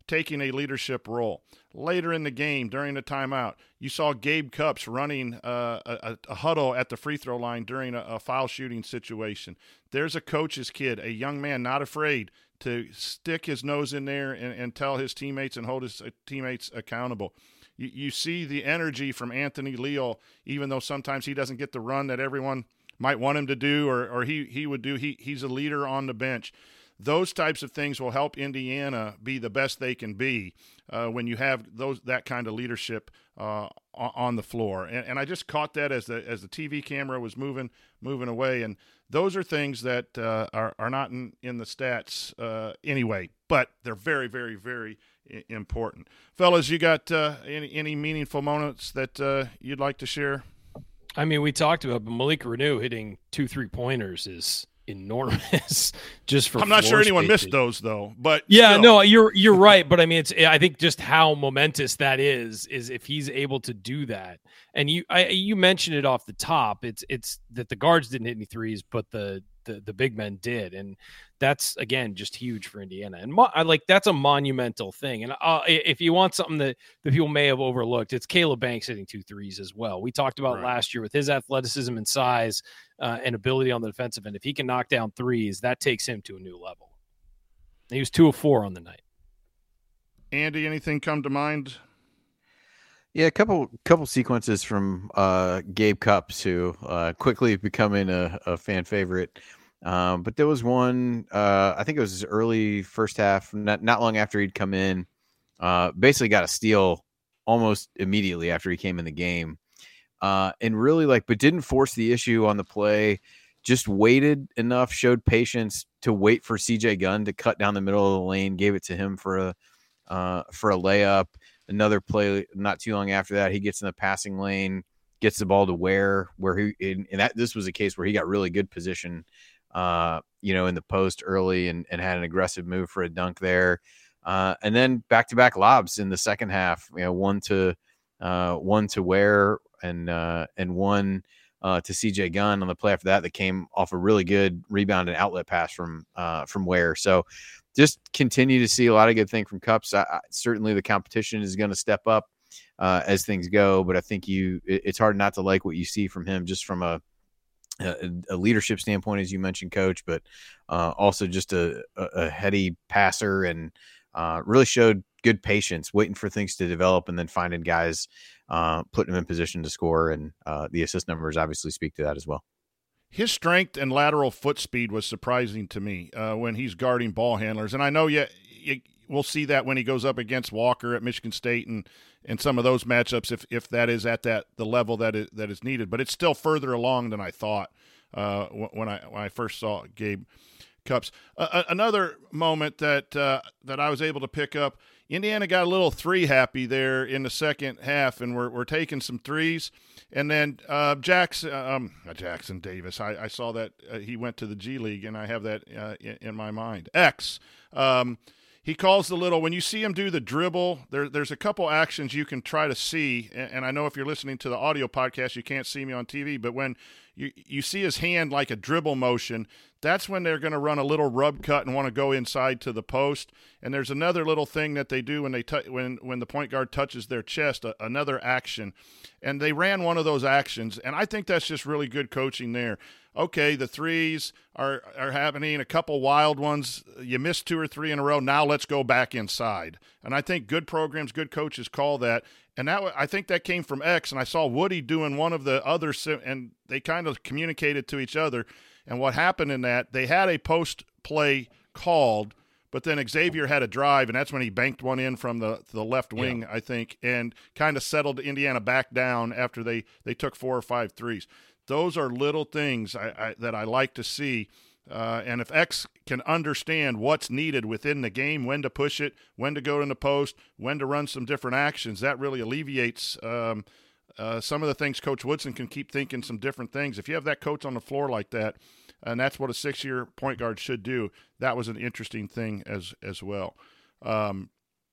taking a leadership role. Later in the game, during the timeout, you saw Gabe Cupps running a huddle at the free throw line during a foul shooting situation. There's a coach's kid, a young man not afraid to stick his nose in there and tell his teammates and hold his teammates accountable. You see the energy from Anthony Leal, even though sometimes he doesn't get the run that everyone might want him to do or he would do. He's a leader on the bench. Those types of things will help Indiana be the best they can be when you have that kind of leadership on the floor. And I just caught that as the TV camera was moving away. And those are things that are not in the stats anyway, but they're very, very, very important. Fellas, you got any meaningful moments that you'd like to share?
I mean, we talked about, but Malik Renew hitting 2 3-pointers is enormous. Just for
I'm not sure anyone
spacing.
missed those though, but
yeah,
still.
no, you're right. But I mean, I think just how momentous that is if he's able to do that. And you mentioned it off the top. It's that the guards didn't hit any threes, but the big men did, and that's again just huge for Indiana. And that's a monumental thing. And if you want something that people may have overlooked, it's Caleb Banks hitting 2 threes as well. We talked about last year with his athleticism and size and ability on the defensive end. If he can knock down threes, that takes him to a new level. And he was 2 of 4 on the night.
Andy, anything come to mind?
Yeah, a couple sequences from Gabe Cupps, who quickly becoming a fan favorite. But there was one, I think it was his early first half, not long after he'd come in, basically got a steal almost immediately after he came in the game. And really but didn't force the issue on the play, just waited enough, showed patience to wait for CJ Gunn to cut down the middle of the lane, gave it to him for a layup. Another play not too long after that, he gets in the passing lane, gets the ball to where this was a case where he got really good position, in the post early and had an aggressive move for a dunk there. And then back-to-back lobs in the second half, one to Ware and one to CJ Gunn on the play after that came off a really good rebound and outlet pass from Ware. So just continue to see a lot of good things from Cupps. Certainly the competition is going to step up as things go, but I think it's hard not to like what you see from him just from a leadership standpoint, as you mentioned, Coach, but also just a heady passer and really showed good patience, waiting for things to develop and then finding guys, putting them in position to score. And the assist numbers obviously speak to that as well.
His strength and lateral foot speed was surprising to me when he's guarding ball handlers. And I know we'll see that when he goes up against Walker at Michigan State and some of those matchups if that is at the level that is needed. But it's still further along than I thought when I first saw Gabe Cupps. Another moment that I was able to pick up, Indiana got a little three happy there in the second half, and we're taking some threes. And then Jackson Davis, I saw that he went to the G League, and I have that in my mind. He calls the little, when you see him do the dribble, there's a couple actions you can try to see, and I know if you're listening to the audio podcast, you can't see me on TV, but when you see his hand like a dribble motion, that's when they're going to run a little rub cut and want to go inside to the post. And there's another little thing that they do when when the point guard touches their chest, another action. And they ran one of those actions, and I think that's just really good coaching there. Okay, the threes are happening, a couple wild ones. You missed 2 or 3 in a row. Now let's go back inside. And I think good programs, good coaches call that. And I think that came from X, and I saw Woody doing one of the others, and they kind of communicated to each other. And what happened in that, they had a post play called, but then Xavier had a drive, and that's when he banked one in from the left wing, I think, and kind of settled Indiana back down after they took 4 or 5 threes. Those are little things that I like to see. And if X can understand what's needed within the game, when to push it, when to go in the post, when to run some different actions, that really alleviates some of the things Coach Woodson can keep thinking some different things. If you have that coach on the floor like that, and that's what a 6-year point guard should do, that was an interesting thing as well.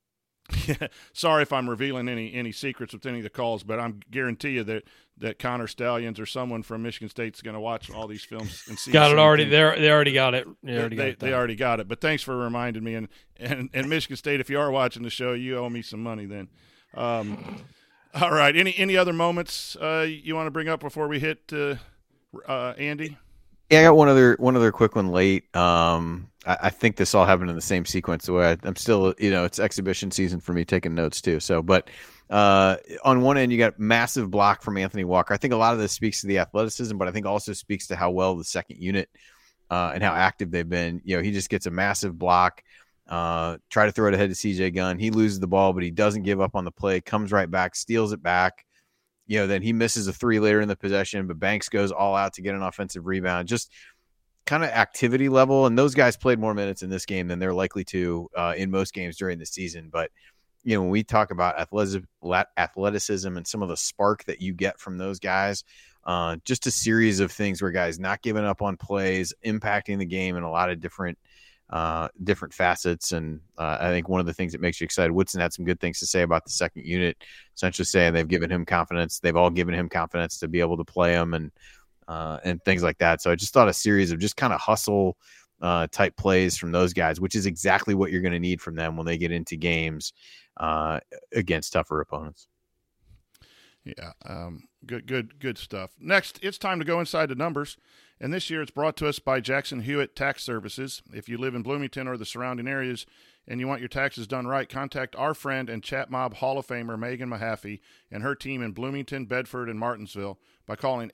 Sorry if I'm revealing any secrets with any of the calls, but I'm guarantee you that Connor Stallions or someone from Michigan State's going to watch all these films and see.
Got it already. They already got it. They
already got it. But thanks for reminding me. And Michigan State, if you are watching the show, you owe me some money then. All right. Any other moments you want to bring up before we hit Andy?
Yeah, I got one other quick one late. I think this all happened in the same sequence. The way I'm still, it's exhibition season for me, taking notes too. So, but on one end, you got massive block from Anthony Walker. I think a lot of this speaks to the athleticism, but I think also speaks to how well the second unit and how active they've been. He just gets a massive block. Try to throw it ahead to CJ Gunn. He loses the ball, but he doesn't give up on the play. Comes right back, steals it back. Then he misses a three later in the possession, but Banks goes all out to get an offensive rebound. Just kind of activity level. And those guys played more minutes in this game than they're likely to in most games during the season. But, when we talk about athleticism and some of the spark that you get from those guys, just a series of things where guys not giving up on plays, impacting the game in a lot of different facets. And I think one of the things that makes you excited, Woodson had some good things to say about the second unit, essentially saying they've given him confidence. They've all given him confidence to be able to play him and things like that. So I just thought a series of just kind of hustle type plays from those guys, which is exactly what you're going to need from them when they get into games against tougher opponents.
Yeah. Good stuff. Next, it's time to go inside the numbers. And this year it's brought to us by Jackson Hewitt Tax Services. If you live in Bloomington or the surrounding areas and you want your taxes done right, contact our friend and Chat Mob Hall of Famer Megan Mahaffey and her team in Bloomington, Bedford, and Martinsville by calling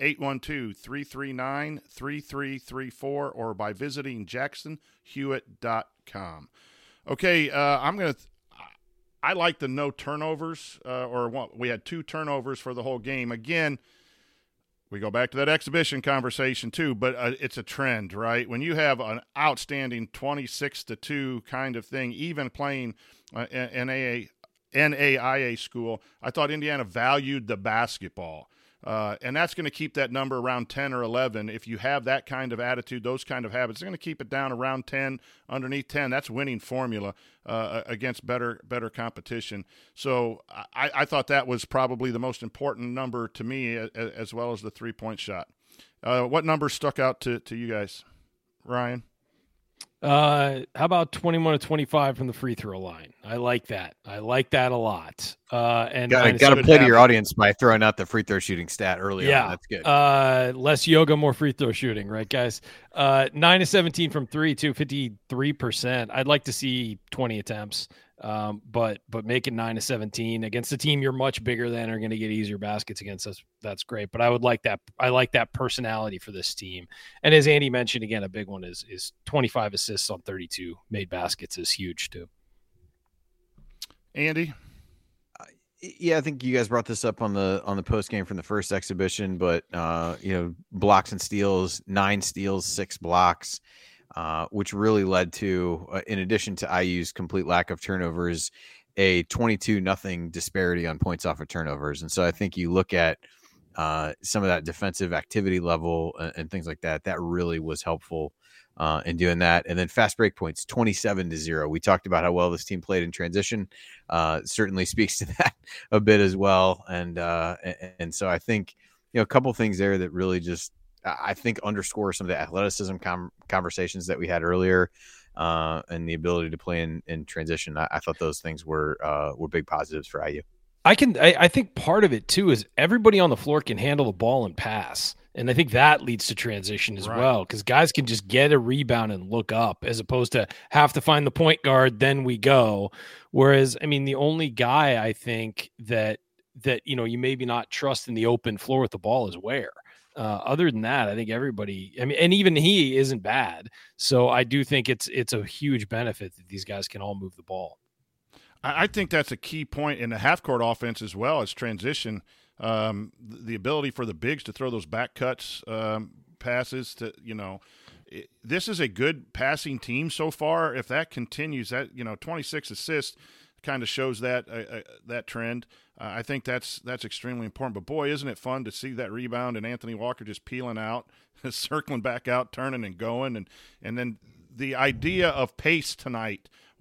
812-339-3334 or by visiting jacksonhewitt.com. Okay, I like the no turnovers, we had 2 turnovers for the whole game. Again, we go back to that exhibition conversation too, but it's a trend, right? When you have an outstanding 26-2 kind of thing, even playing NAIA school, I thought Indiana valued the basketball. And that's going to keep that number around 10 or 11. If you have that kind of attitude, those kind of habits, it's going to keep it down around 10, underneath 10. That's winning formula against better competition. So I thought that was probably the most important number to me, as well as the three-point shot. What numbers stuck out to you guys? Ryan?
How about 21 to 25 from the free throw line? I like that. I like that a lot. And
got to play to your audience by throwing out the free throw shooting stat early on. That's good.
Less yoga, more free throw shooting, right, guys? 9 to 17 from 3 to 53%. I'd like to see 20 attempts. But make it 9 to 17 against a team you're much bigger than are going to get easier baskets against us. That's great. But I would like that. I like that personality for this team. And as Andy mentioned, again, a big one is 25 assists on 32 made baskets is huge too.
Andy?
Yeah, I think you guys brought this up on the post game from the first exhibition, but blocks and steals, 9 steals, 6 blocks. Which really led to, in addition to IU's complete lack of turnovers, a 22-0 disparity on points off of turnovers. And so I think you look at some of that defensive activity level and things like that, that really was helpful in doing that. And then fast break points, 27-0. We talked about how well this team played in transition. Certainly speaks to that a bit as well. And so I think, a couple things there that really just, I think, underscore some of the athleticism conversations that we had earlier, and the ability to play in transition. I thought those things were big positives for IU.
I think part of it too is everybody on the floor can handle the ball and pass, and I think that leads to transition as well, because guys can just get a rebound and look up, as opposed to have to find the point guard, then we go. Whereas, the only guy I think that you maybe not trust in the open floor with the ball is Ware. Other than that, I think everybody, and even he isn't bad. So I do think it's a huge benefit that these guys can all move the ball.
I think that's a key point in the half-court offense as well as transition. The ability for the bigs to throw those back cuts passes to, this is a good passing team so far. If that continues, that 26 assists kind of shows that trend. I think that's extremely important. But boy, isn't it fun to see that rebound and Anthony Walker just peeling out, circling back out, turning and going, and then the idea of pace tonight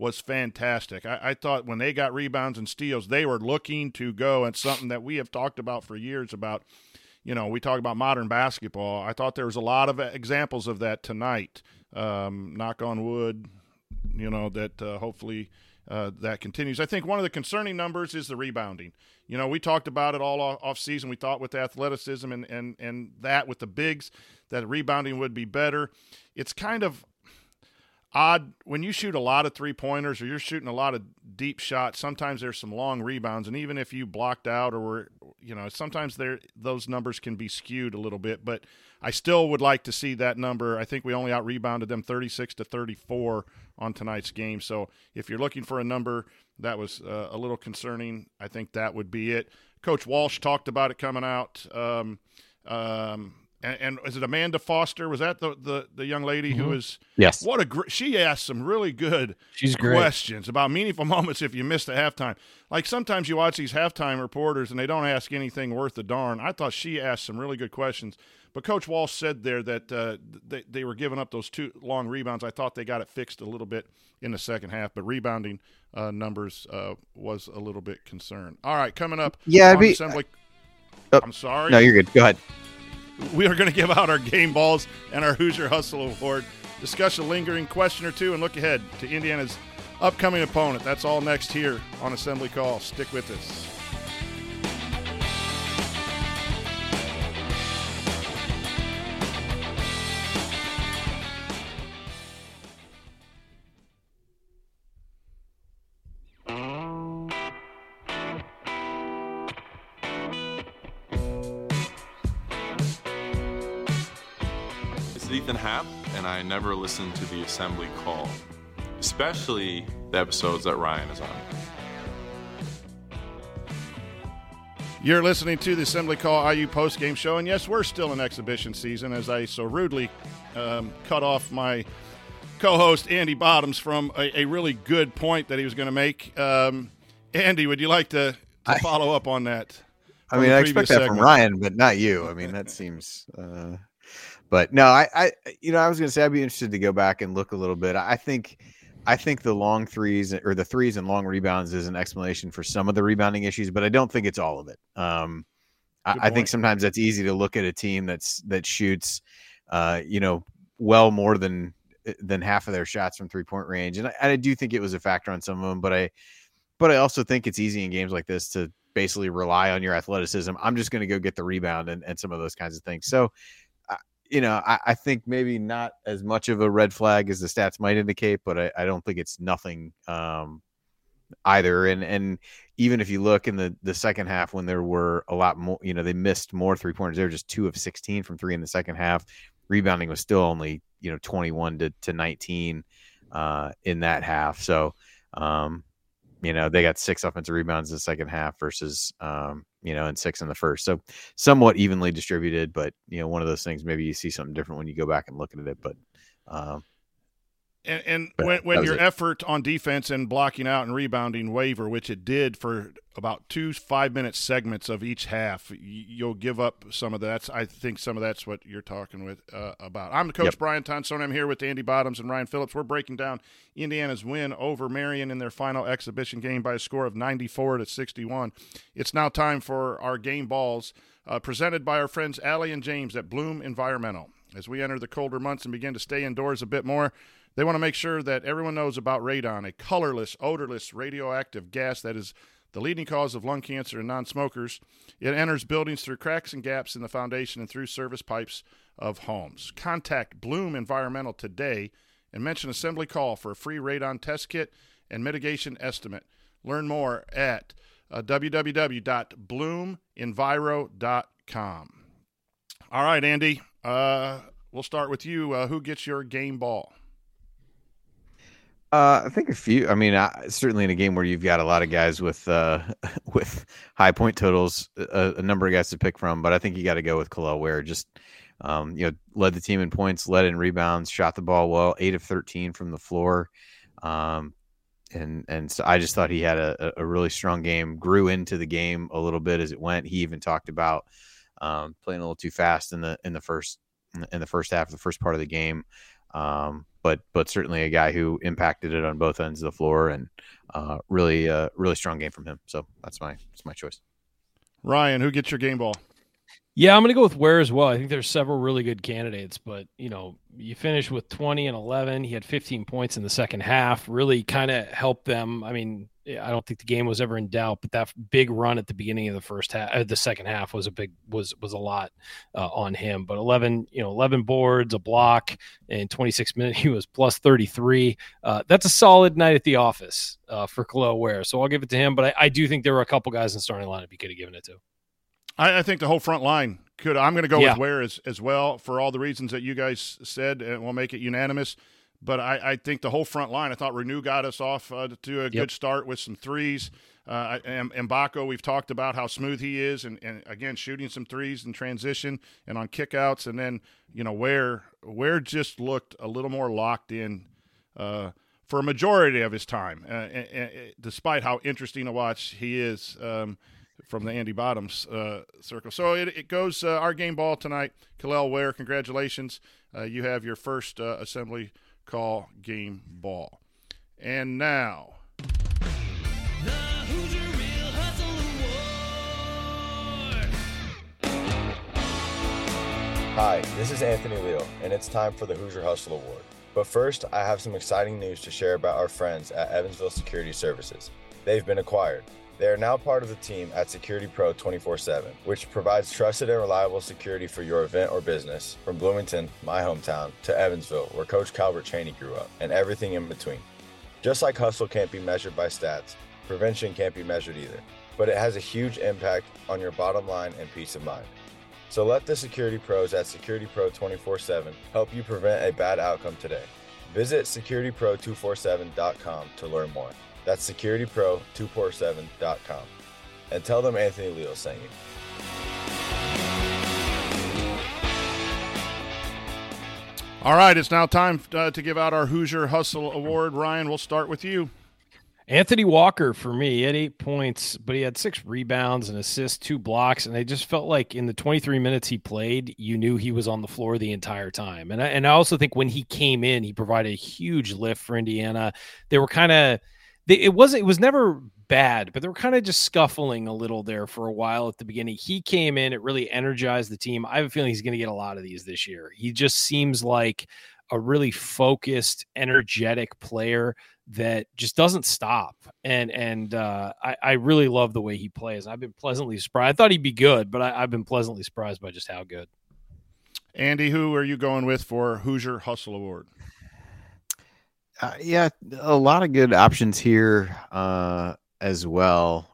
was fantastic. I thought when they got rebounds and steals, they were looking to go, and something that we have talked about for years about, we talk about modern basketball. I thought there was a lot of examples of that tonight. Knock on wood, that hopefully that continues. I think one of the concerning numbers is the rebounding. We talked about it all off season. We thought with the athleticism and that with the bigs that rebounding would be better. It's kind of odd when you shoot a lot of three-pointers or you're shooting a lot of deep shots. Sometimes there's some long rebounds, and even if you blocked out or sometimes those numbers can be skewed a little bit. But I still would like to see that number. I think we only out-rebounded them 36-34 on tonight's game. So if you're looking for a number that was a little concerning, I think that would be it. Coach Walsh talked about it coming out. And is it Amanda Foster? Was that the young lady who was?
Yes.
She asked some really good questions about meaningful moments if you missed the halftime. Like sometimes you watch these halftime reporters and they don't ask anything worth a darn. I thought she asked some really good questions. But Coach Walsh said there that they were giving up those 2 long rebounds. I thought they got it fixed a little bit in the second half, but rebounding numbers was a little bit concerned. All right, coming up. Assembly. I'm sorry.
No, you're good. Go ahead.
We are going to give out our game balls and our Hoosier Hustle Award, discuss a lingering question or two, and look ahead to Indiana's upcoming opponent. That's all next here on Assembly Call. Stick with us.
Ethan Happ, and I never listen to the Assembly Call, especially the episodes that Ryan is on.
You're listening to the Assembly Call IU postgame show, and yes, we're still in exhibition season as I so rudely cut off my co-host Andy Bottoms from a really good point that he was going to make. Andy, would you like to follow up on that?
I mean, I expect that from Ryan, but not you. I mean, that seems but no, I was going to say I'd be interested to go back and look a little bit. I think the long threes or the threes and long rebounds is an explanation for some of the rebounding issues, but I don't think it's all of it. I think sometimes that's easy to look at a team that shoots, well more than half of their shots from 3-point range, and I do think it was a factor on some of them. But I also think it's easy in games like this to basically rely on your athleticism. I'm just going to go get the rebound and some of those kinds of things. So. I think maybe not as much of a red flag as the stats might indicate, but I don't think it's nothing either. And even if you look in the second half when there were a lot more, they missed more 3-pointers. They were just 2 of 16 from 3 in the second half. Rebounding was still only, 21 to 19 in that half. So, they got 6 offensive rebounds in the second half versus, and 6 in the first. So somewhat evenly distributed, but, one of those things, maybe you see something different when you go back and look at it. But,
when your effort on defense and blocking out and rebounding waver, which it did for about 2 5-minute segments of each half, you'll give up some of that. I think some of that's what you're talking about. I'm the coach, Brian Tonson. I'm here with Andy Bottoms and Ryan Phillips. We're breaking down Indiana's win over Marion in their final exhibition game by a score of 94-61. It's now time for our game balls, presented by our friends Allie and James at Bloom Environmental. As we enter the colder months and begin to stay indoors a bit more, they want to make sure that everyone knows about radon, a colorless, odorless, radioactive gas that is the leading cause of lung cancer in non-smokers. It enters buildings through cracks and gaps in the foundation and through service pipes of homes. Contact Bloom Environmental today and mention Assembly Call for a free radon test kit and mitigation estimate. Learn more at www.bloomenviro.com. All right, Andy, we'll start with you. Who gets your game ball?
I think a few. I mean, certainly in a game where you've got a lot of guys with high point totals, a number of guys to pick from. But I think you got to go with Kel'el Ware. Just led the team in points, led in rebounds, shot the ball well, 8 of 13 from the floor, and so I just thought he had a really strong game. Grew into the game a little bit as it went. He even talked about playing a little too fast in the first half, the first part of the game. but certainly a guy who impacted it on both ends of the floor, and really strong game from him. So that's my choice.
Ryan, who gets your game ball?
Yeah, I'm going to go with Ware as well. I think there's several really good candidates, but you finish with 20 and 11. He had 15 points in the second half, really kind of helped them. I mean, I don't think the game was ever in doubt, but that big run at the beginning of the second half was a lot on him. But 11 boards, a block, in 26 minutes he was plus 33. That's a solid night at the office for Kel'el Ware. So I'll give it to him. But I do think there were a couple guys in the starting lineup he could have given it to.
I think the whole front line could. I'm going to go with Ware as well for all the reasons that you guys said, and we'll make it unanimous. But I think the whole front line, I thought Renew got us off to a good start with some threes. And Mbako, we've talked about how smooth he is, and again, shooting some threes in transition and on kickouts. And then, Ware just looked a little more locked in for a majority of his time, despite how interesting to watch he is from the Andy Bottoms circle. So it goes our game ball tonight. Kel'el Ware, congratulations. You have your first Assembly Call game ball. And now,
The Hoosier Real Hustle Award.
Hi, this is Anthony Leal, and it's time for the Hoosier Hustle Award. But first, I have some exciting news to share about our friends at Evansville Security Services. They've been acquired. They are now part of the team at Security Pro 24/7, which provides trusted and reliable security for your event or business, from Bloomington, my hometown, to Evansville, where Coach Calvert Chaney grew up, and everything in between. Just like hustle can't be measured by stats, prevention can't be measured either, but it has a huge impact on your bottom line and peace of mind. So let the security pros at Security Pro 24/7 help you prevent a bad outcome today. Visit securitypro247.com to learn more. That's securitypro247.com. And tell them Anthony Leal sent you.
all right, it's now time to give out our Hoosier Hustle Award. Ryan, we'll start with you.
Anthony Walker for me. He had 8 points, but he had 6 rebounds, an assist, 2 blocks, and I just felt like in the 23 minutes he played, you knew he was on the floor the entire time. And I also think when he came in, he provided a huge lift for Indiana. They were kind of it was never bad, but they were kind of just scuffling a little there for a while at the beginning. He came in, it really energized the team. I have a feeling he's going to get a lot of these this year. He just seems like a really focused, energetic player that just doesn't stop. And I really love the way he plays. I've been pleasantly surprised. I thought he'd be good, but I've been pleasantly surprised by just how good.
Andy, who are you going with for Hoosier Hustle Award?
Yeah, a lot of good options here as well.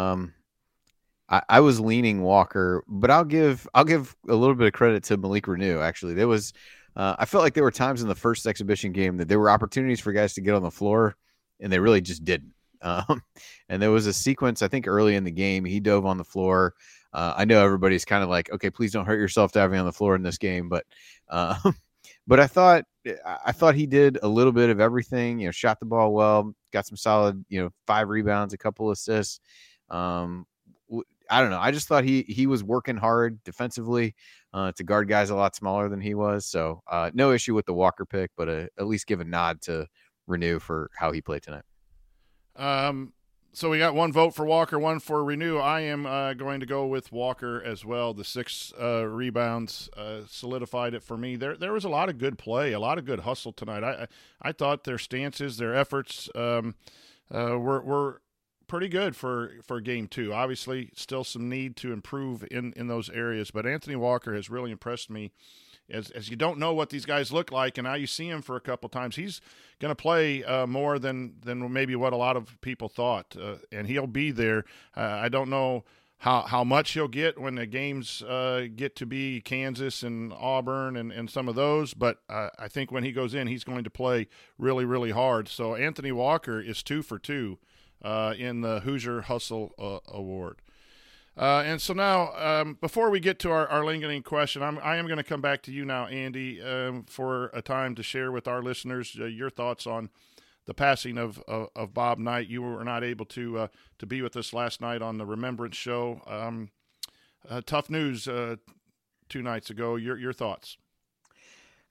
I was leaning Walker, but I'll give a little bit of credit to Malik Renew. Actually, there was I felt like there were times in the first exhibition game that there were opportunities for guys to get on the floor, and they really just didn't. And there was a sequence, I think, early in the game. He dove on the floor. I know everybody's kind of like, okay, please don't hurt yourself diving on the floor in this game, but I thought he did a little bit of everything. Shot the ball well, got some solid, 5 rebounds, a couple assists. I don't know. I just thought he was working hard defensively to guard guys a lot smaller than he was. So no issue with the Walker pick, but at least give a nod to Renew for how he played tonight.
So we got 1 vote for Walker, 1 for Renew. I am going to go with Walker as well. The 6 rebounds solidified it for me. There was a lot of good play, a lot of good hustle tonight. I thought their stances, their efforts were pretty good for game 2. Obviously, still some need to improve in those areas, but Anthony Walker has really impressed me. As you don't know what these guys look like, and now you see him for a couple times, he's going to play more than maybe what a lot of people thought, and he'll be there. I don't know how much he'll get when the games get to be Kansas and Auburn and some of those, but I think when he goes in, he's going to play really, really hard. So Anthony Walker is 2 for 2 in the Hoosier Hustle Award. And so now, before we get to our lingering question, I am going to come back to you now, Andy, for a time to share with our listeners your thoughts on the passing of Bob Knight. You were not able to be with us last night on the Remembrance Show. Tough news 2 nights ago. Your thoughts?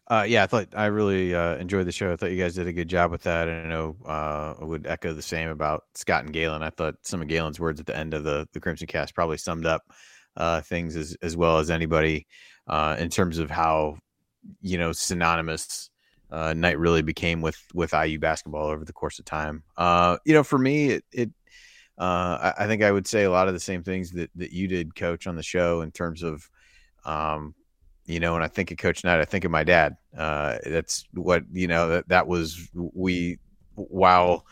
Yeah, I really enjoyed the show. I thought you guys did a good job with that. And I know I would echo the same about Scott and Galen. I thought some of Galen's words at the end of the Crimson Cast probably summed up things as well as anybody in terms of how, synonymous Knight really became with IU basketball over the course of time. For me, I think I would say a lot of the same things that you did, Coach, on the show in terms of, when I think of Coach Knight, I think of my dad. That's what, that was while,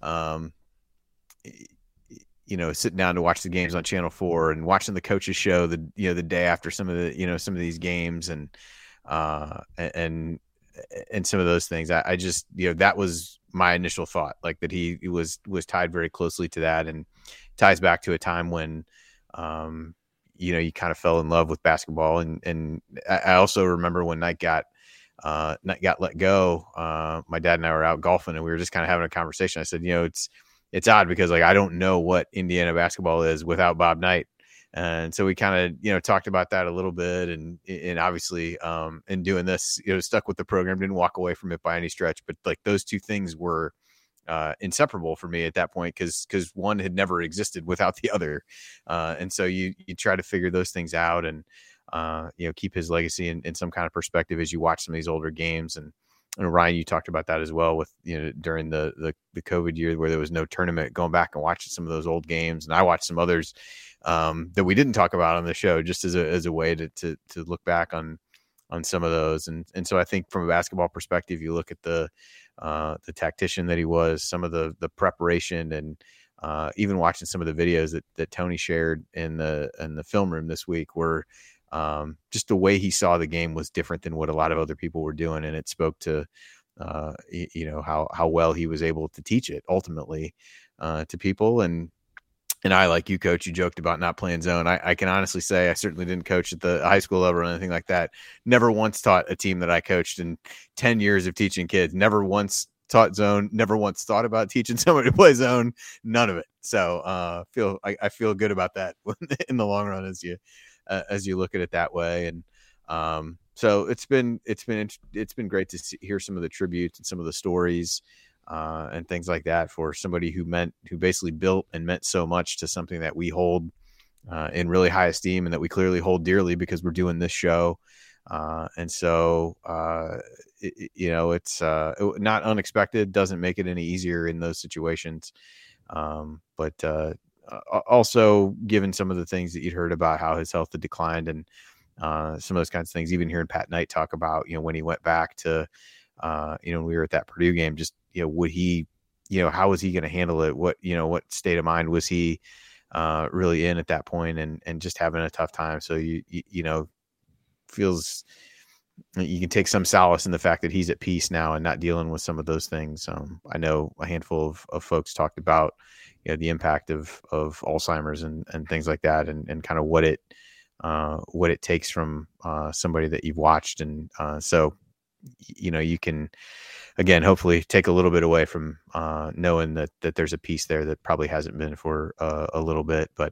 sitting down to watch the games on Channel 4 and watching the coaches show the day after some of these games and some of those things. I just, that was my initial thought, like that he was tied very closely to that and ties back to a time when, you kind of fell in love with basketball. And I also remember when Knight got let go, my dad and I were out golfing and we were just kind of having a conversation. I said, it's odd because like, I don't know what Indiana basketball is without Bob Knight. And so we kind of, talked about that a little bit and obviously in doing this, stuck with the program, didn't walk away from it by any stretch, but like those two things were inseparable for me at that point because one had never existed without the other. And so you try to figure those things out and, keep his legacy in some kind of perspective as you watch some of these older games. And Ryan, you talked about that as well with, during the COVID year where there was no tournament, going back and watching some of those old games. And I watched some others that we didn't talk about on the show just as a way to look back on some of those. And so I think from a basketball perspective, you look at the tactician that he was, some of the preparation and even watching some of the videos that Tony shared in the film room this week were just the way he saw the game was different than what a lot of other people were doing. And it spoke to, how well he was able to teach it ultimately to people. And I, like you, Coach, you joked about not playing zone. I can honestly say I certainly didn't coach at the high school level or anything like that. Never once taught a team that I coached in 10 years of teaching kids. Never once taught zone. Never once thought about teaching somebody to play zone. None of it. So I feel good about that in the long run as you look at it that way. And so it's been great to hear some of the tributes and some of the stories. And things like that for somebody who basically built and meant so much to something that we hold in really high esteem and that we clearly hold dearly because we're doing this show. And so, it's not unexpected, doesn't make it any easier in those situations. But also given some of the things that you'd heard about how his health had declined and some of those kinds of things, even hearing Pat Knight talk about, when he went back to, when we were at that Purdue game, just, would he, how was he going to handle it? What state of mind was he really in at that point and just having a tough time. So, feels you can take some solace in the fact that he's at peace now and not dealing with some of those things. I know a handful of folks talked about, the impact of Alzheimer's and things like that and kind of what it takes from somebody that you've watched. And so, you can, again, hopefully take a little bit away from knowing that there's a piece there that probably hasn't been for a little bit, but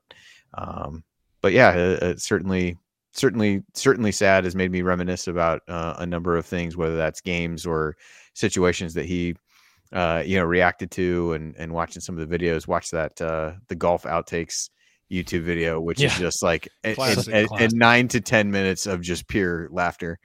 yeah, certainly sad has made me reminisce about a number of things, whether that's games or situations that he, reacted to and watching some of the videos, watch that the golf outtakes YouTube video, which is just like and 9 to 10 minutes of just pure laughter.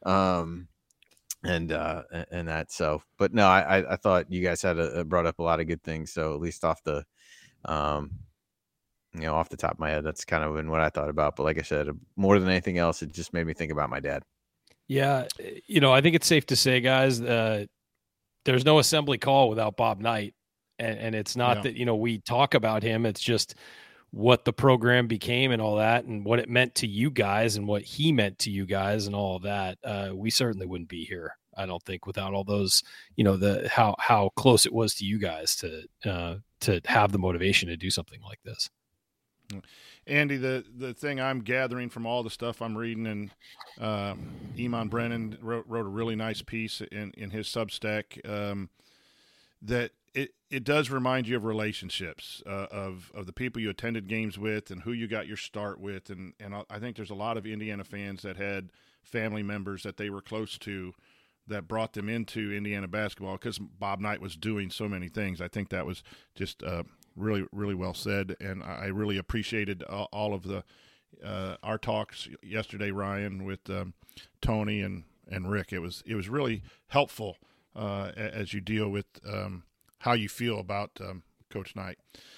And that, so, but no, I thought you guys had brought up a lot of good things. So at least off the, off the top of my head, that's kind of been what I thought about. But like I said, more than anything else, it just made me think about my dad.
Yeah. I think it's safe to say, guys, there's no assembly call without Bob Knight. And it's not that, we talk about him. It's just what the program became and all that and what it meant to you guys and what he meant to you guys and all of that. We certainly wouldn't be here, I don't think, without all those, how close it was to you guys to have the motivation to do something like this.
Andy, the thing I'm gathering from all the stuff I'm reading, and Iman Brennan wrote a really nice piece in his Substack, that it does remind you of relationships, of the people you attended games with and who you got your start with. And I think there's a lot of Indiana fans that had family members that they were close to that brought them into Indiana basketball, because Bob Knight was doing so many things. I think that was just really, really well said, and I really appreciated all of the our talks yesterday, Ryan, with Tony and Rick. It was really helpful as you deal with how you feel about Coach Knight.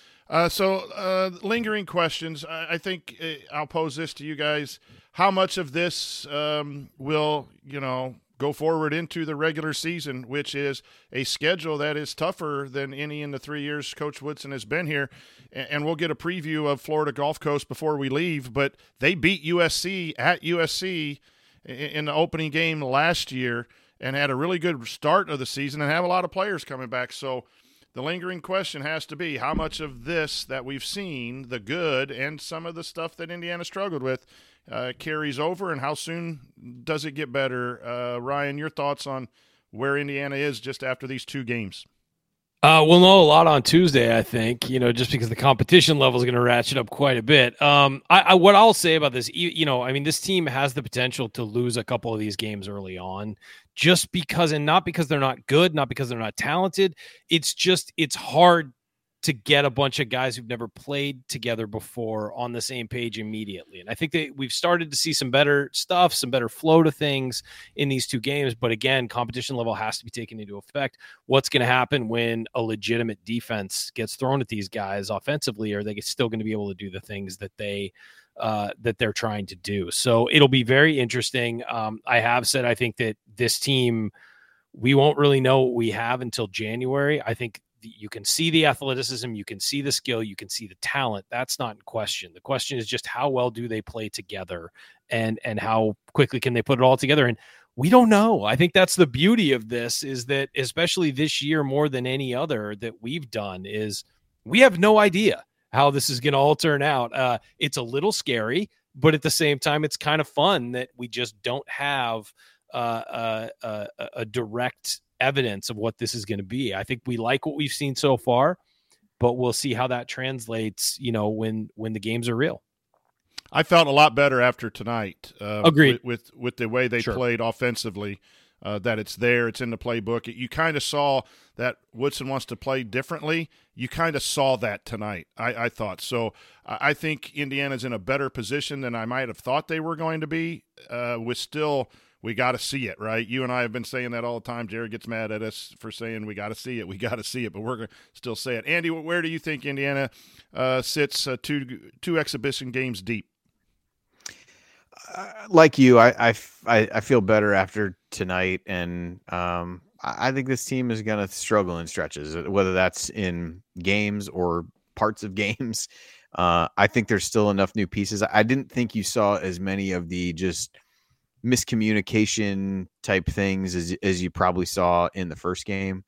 So lingering questions. I think I'll pose this to you guys. How much of this will, go forward into the regular season, which is a schedule that is tougher than any in the 3 years Coach Woodson has been here? And we'll get a preview of Florida Gulf Coast before we leave, but they beat USC at USC in the opening game last year and had a really good start of the season and have a lot of players coming back. So the lingering question has to be, how much of this that we've seen, the good and some of the stuff that Indiana struggled with, carries over, and how soon does it get better? Ryan, your thoughts on where Indiana is just after these 2 games?
We'll know a lot on Tuesday, I think, just because the competition level is going to ratchet up quite a bit. What I'll say about this, this team has the potential to lose a couple of these games early on, just because, and not because they're not good, not because they're not talented. It's hard to get a bunch of guys who've never played together before on the same page immediately. And I think that we've started to see some better stuff, some better flow to things in these 2 games. But again, competition level has to be taken into effect. What's going to happen when a legitimate defense gets thrown at these guys offensively? Are they still going to be able to do the things that they're trying to do? So it'll be very interesting. I have said, I think that this team, we won't really know what we have until January. I think you can see the athleticism, you can see the skill, you can see the talent. That's not in question. The question is just how well do they play together, and how quickly can they put it all together? And we don't know. I think that's the beauty of this, is that especially this year more than any other that we've done, is we have no idea how this is going to all turn out. It's a little scary, but at the same time, it's kind of fun that we just don't have a direct evidence of what this is going to be. I think we like what we've seen so far, but we'll see how that translates, when the games are real.
I felt a lot better after tonight.
Agreed.
With the way they played offensively, that it's there, it's in the playbook. You kind of saw that Woodson wants to play differently. You kind of saw that tonight, I thought. So I think Indiana's in a better position than I might have thought they were going to be, with still – we got to see it, right? You and I have been saying that all the time. Jared gets mad at us for saying we got to see it. We got to see it, but we're going to still say it. Andy, where do you think Indiana sits 2 exhibition games deep?
Like you, I feel better after tonight, and I think this team is going to struggle in stretches, whether that's in games or parts of games. I think there's still enough new pieces. I didn't think you saw as many of the just miscommunication type things as you probably saw in the first game.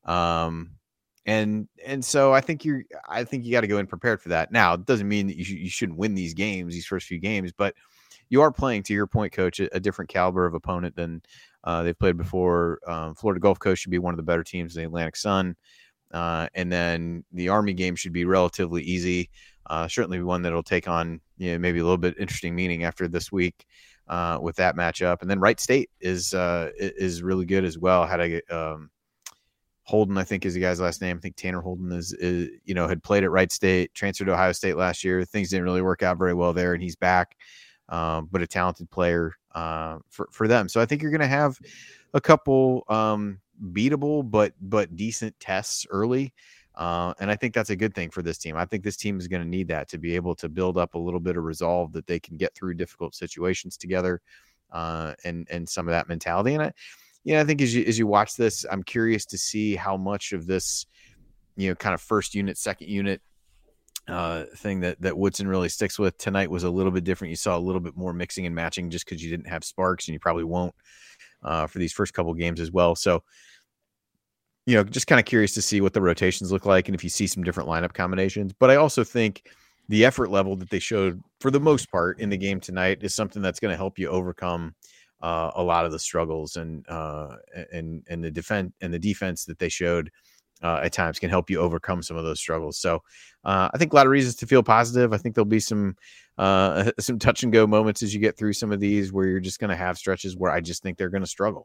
And so I think you got to go in prepared for that. Now, it doesn't mean that you shouldn't win these first few games, but you are playing, to your point, Coach, a different caliber of opponent than they've played before. Florida Gulf Coast should be one of the better teams in the Atlantic Sun. And then the Army game should be relatively easy. Certainly one that'll take on, maybe a little bit interesting meaning after this week. With that matchup, and then Wright State is really good as well. Had a Holden, I think is the guy's last name. I think Tanner Holden is had played at Wright State, transferred to Ohio State last year. Things didn't really work out very well there, and he's back, but a talented player for them. So I think you're going to have a couple beatable but decent tests early. And I think that's a good thing for this team. I think this team is going to need that to be able to build up a little bit of resolve that they can get through difficult situations together, and some of that mentality. And I think as you watch this, I'm curious to see how much of this, kind of first unit, second unit thing that Woodson really sticks with. Tonight was a little bit different. You saw a little bit more mixing and matching just because you didn't have Sparks, and you probably won't for these first couple games as well. So, just kind of curious to see what the rotations look like and if you see some different lineup combinations. But I also think the effort level that they showed for the most part in the game tonight is something that's going to help you overcome a lot of the struggles and the defense that they showed at times can help you overcome some of those struggles. So I think a lot of reasons to feel positive. I think there'll be some touch and go moments as you get through some of these where you're just going to have stretches where I just think they're going to struggle.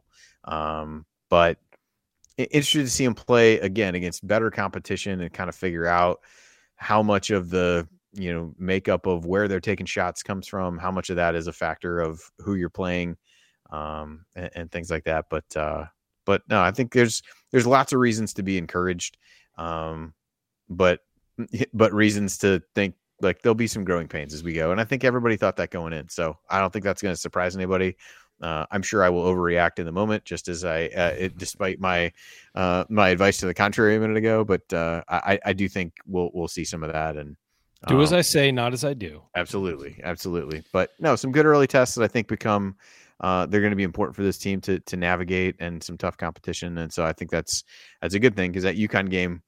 But interested to see them play again against better competition and kind of figure out how much of the makeup of where they're taking shots comes from, how much of that is a factor of who you're playing, and things like that. But no, I think there's lots of reasons to be encouraged, but reasons to think like there'll be some growing pains as we go. And I think everybody thought that going in, so I don't think that's going to surprise anybody. I'm sure I will overreact in the moment, just as despite my advice to the contrary a minute ago. But I do think we'll see some of that. And
do as I say, not as I do.
Absolutely. But no, some good early tests that I think become they're going to be important for this team to navigate, and some tough competition. And so I think that's a good thing, because that UConn game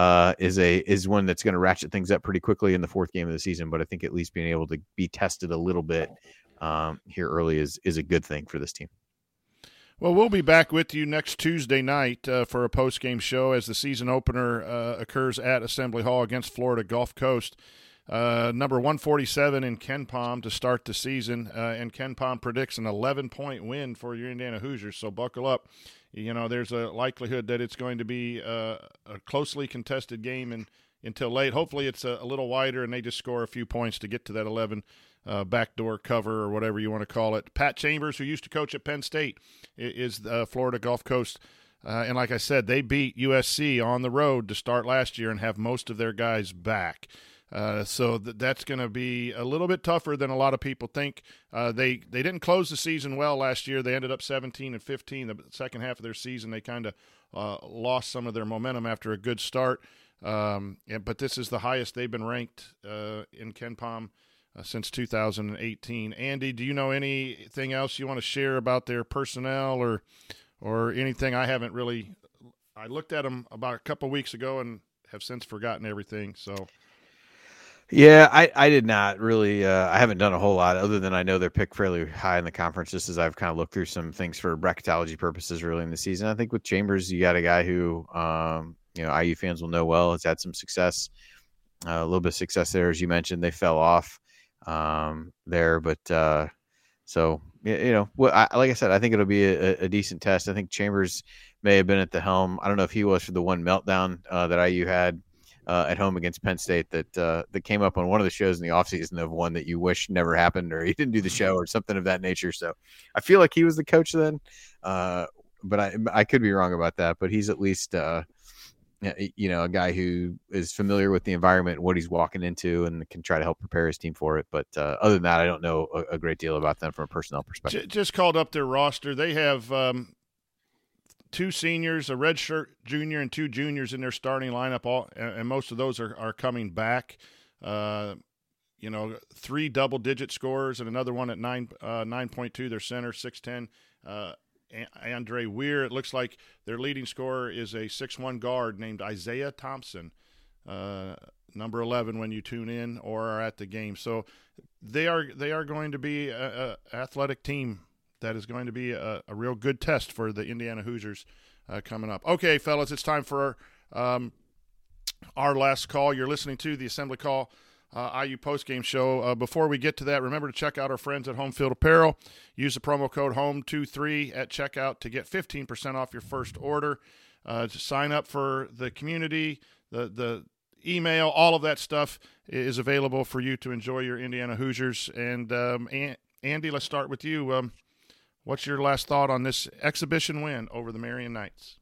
is one that's going to ratchet things up pretty quickly in the fourth game of the season. But I think at least being able to be tested a little bit here early is a good thing for this team.
Well, we'll be back with you next Tuesday night for a post-game show as the season opener occurs at Assembly Hall against Florida Gulf Coast. Number 147 in KenPom to start the season, and KenPom predicts an 11-point win for your Indiana Hoosiers, so buckle up. There's a likelihood that it's going to be a closely contested game until late. Hopefully it's a little wider and they just score a few points to get to that 11 backdoor cover or whatever you want to call it. Pat Chambers, who used to coach at Penn State, is Florida Gulf Coast. And like I said, they beat USC on the road to start last year and have most of their guys back. So that's going to be a little bit tougher than a lot of people think. They didn't close the season well last year. They ended up 17-15. The second half of their season, they kind of lost some of their momentum after a good start. But this is the highest they've been ranked in KenPom since 2018. Andy, do you know anything else you want to share about their personnel or anything? I haven't really. I looked at them about a couple weeks ago and have since forgotten everything. So.
Yeah, I did not really. I haven't done a whole lot other than I know they're picked fairly high in the conference, just as I've kind of looked through some things for bracketology purposes early in the season. I think with Chambers, you got a guy who, IU fans will know well, has had some success, a little bit of success there. As you mentioned, they fell off there, but so, like I said, I think it'll be a decent test. I think Chambers may have been at the helm. I don't know if he was for the one meltdown that IU had at home against Penn State that came up on one of the shows in the offseason of one that you wish never happened, or he didn't do the show or something of that nature. So I feel like he was the coach then, but I could be wrong about that. But he's at least a guy who is familiar with the environment, what he's walking into, and can try to help prepare his team for it. But other than that, I don't know a great deal about them from a personnel perspective.
Just called up their roster. They have two seniors, a redshirt junior, and two juniors in their starting lineup. And most of those are coming back. 3 double-digit scorers and another one at 9.2. Their center, 6'10". Andre Weir. It looks like their leading scorer is a 6'1" guard named Isaiah Thompson, number 11 when you tune in or are at the game. So they are going to be an athletic team that is going to be a real good test for the Indiana Hoosiers coming up. Okay, fellas, it's time for our last call. You're listening to the Assembly Call IU postgame show. Before we get to that, remember to check out our friends at Home Field Apparel. Use the promo code HOME23 at checkout to get 15% off your first order. To sign up for the community, the email, all of that stuff is available for you to enjoy your Indiana Hoosiers. And Andy, let's start with you. What's your last thought on this exhibition win over the Marian Knights?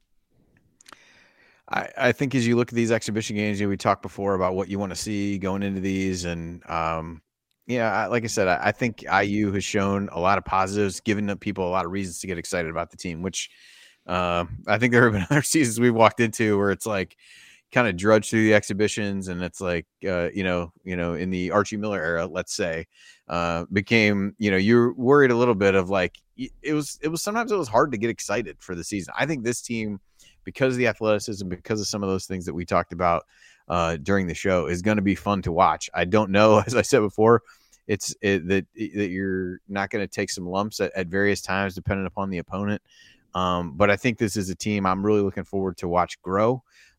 I think as you look at these exhibition games, we talked before about what you want to see going into these. And, like I said, I think IU has shown a lot of positives, giving people a lot of reasons to get excited about the team, which I think there have been other seasons we've walked into where it's like kind of drudge through the exhibitions. And it's like, in the Archie Miller era, let's say, became, you're worried a little bit of like, sometimes it was hard to get excited for the season. I think this team, because of the athleticism, because of some of those things that we talked about during the show, is going to be fun to watch. I don't know, as I said before, that you're not going to take some lumps at various times depending upon the opponent. But I think this is a team I'm really looking forward to watch grow.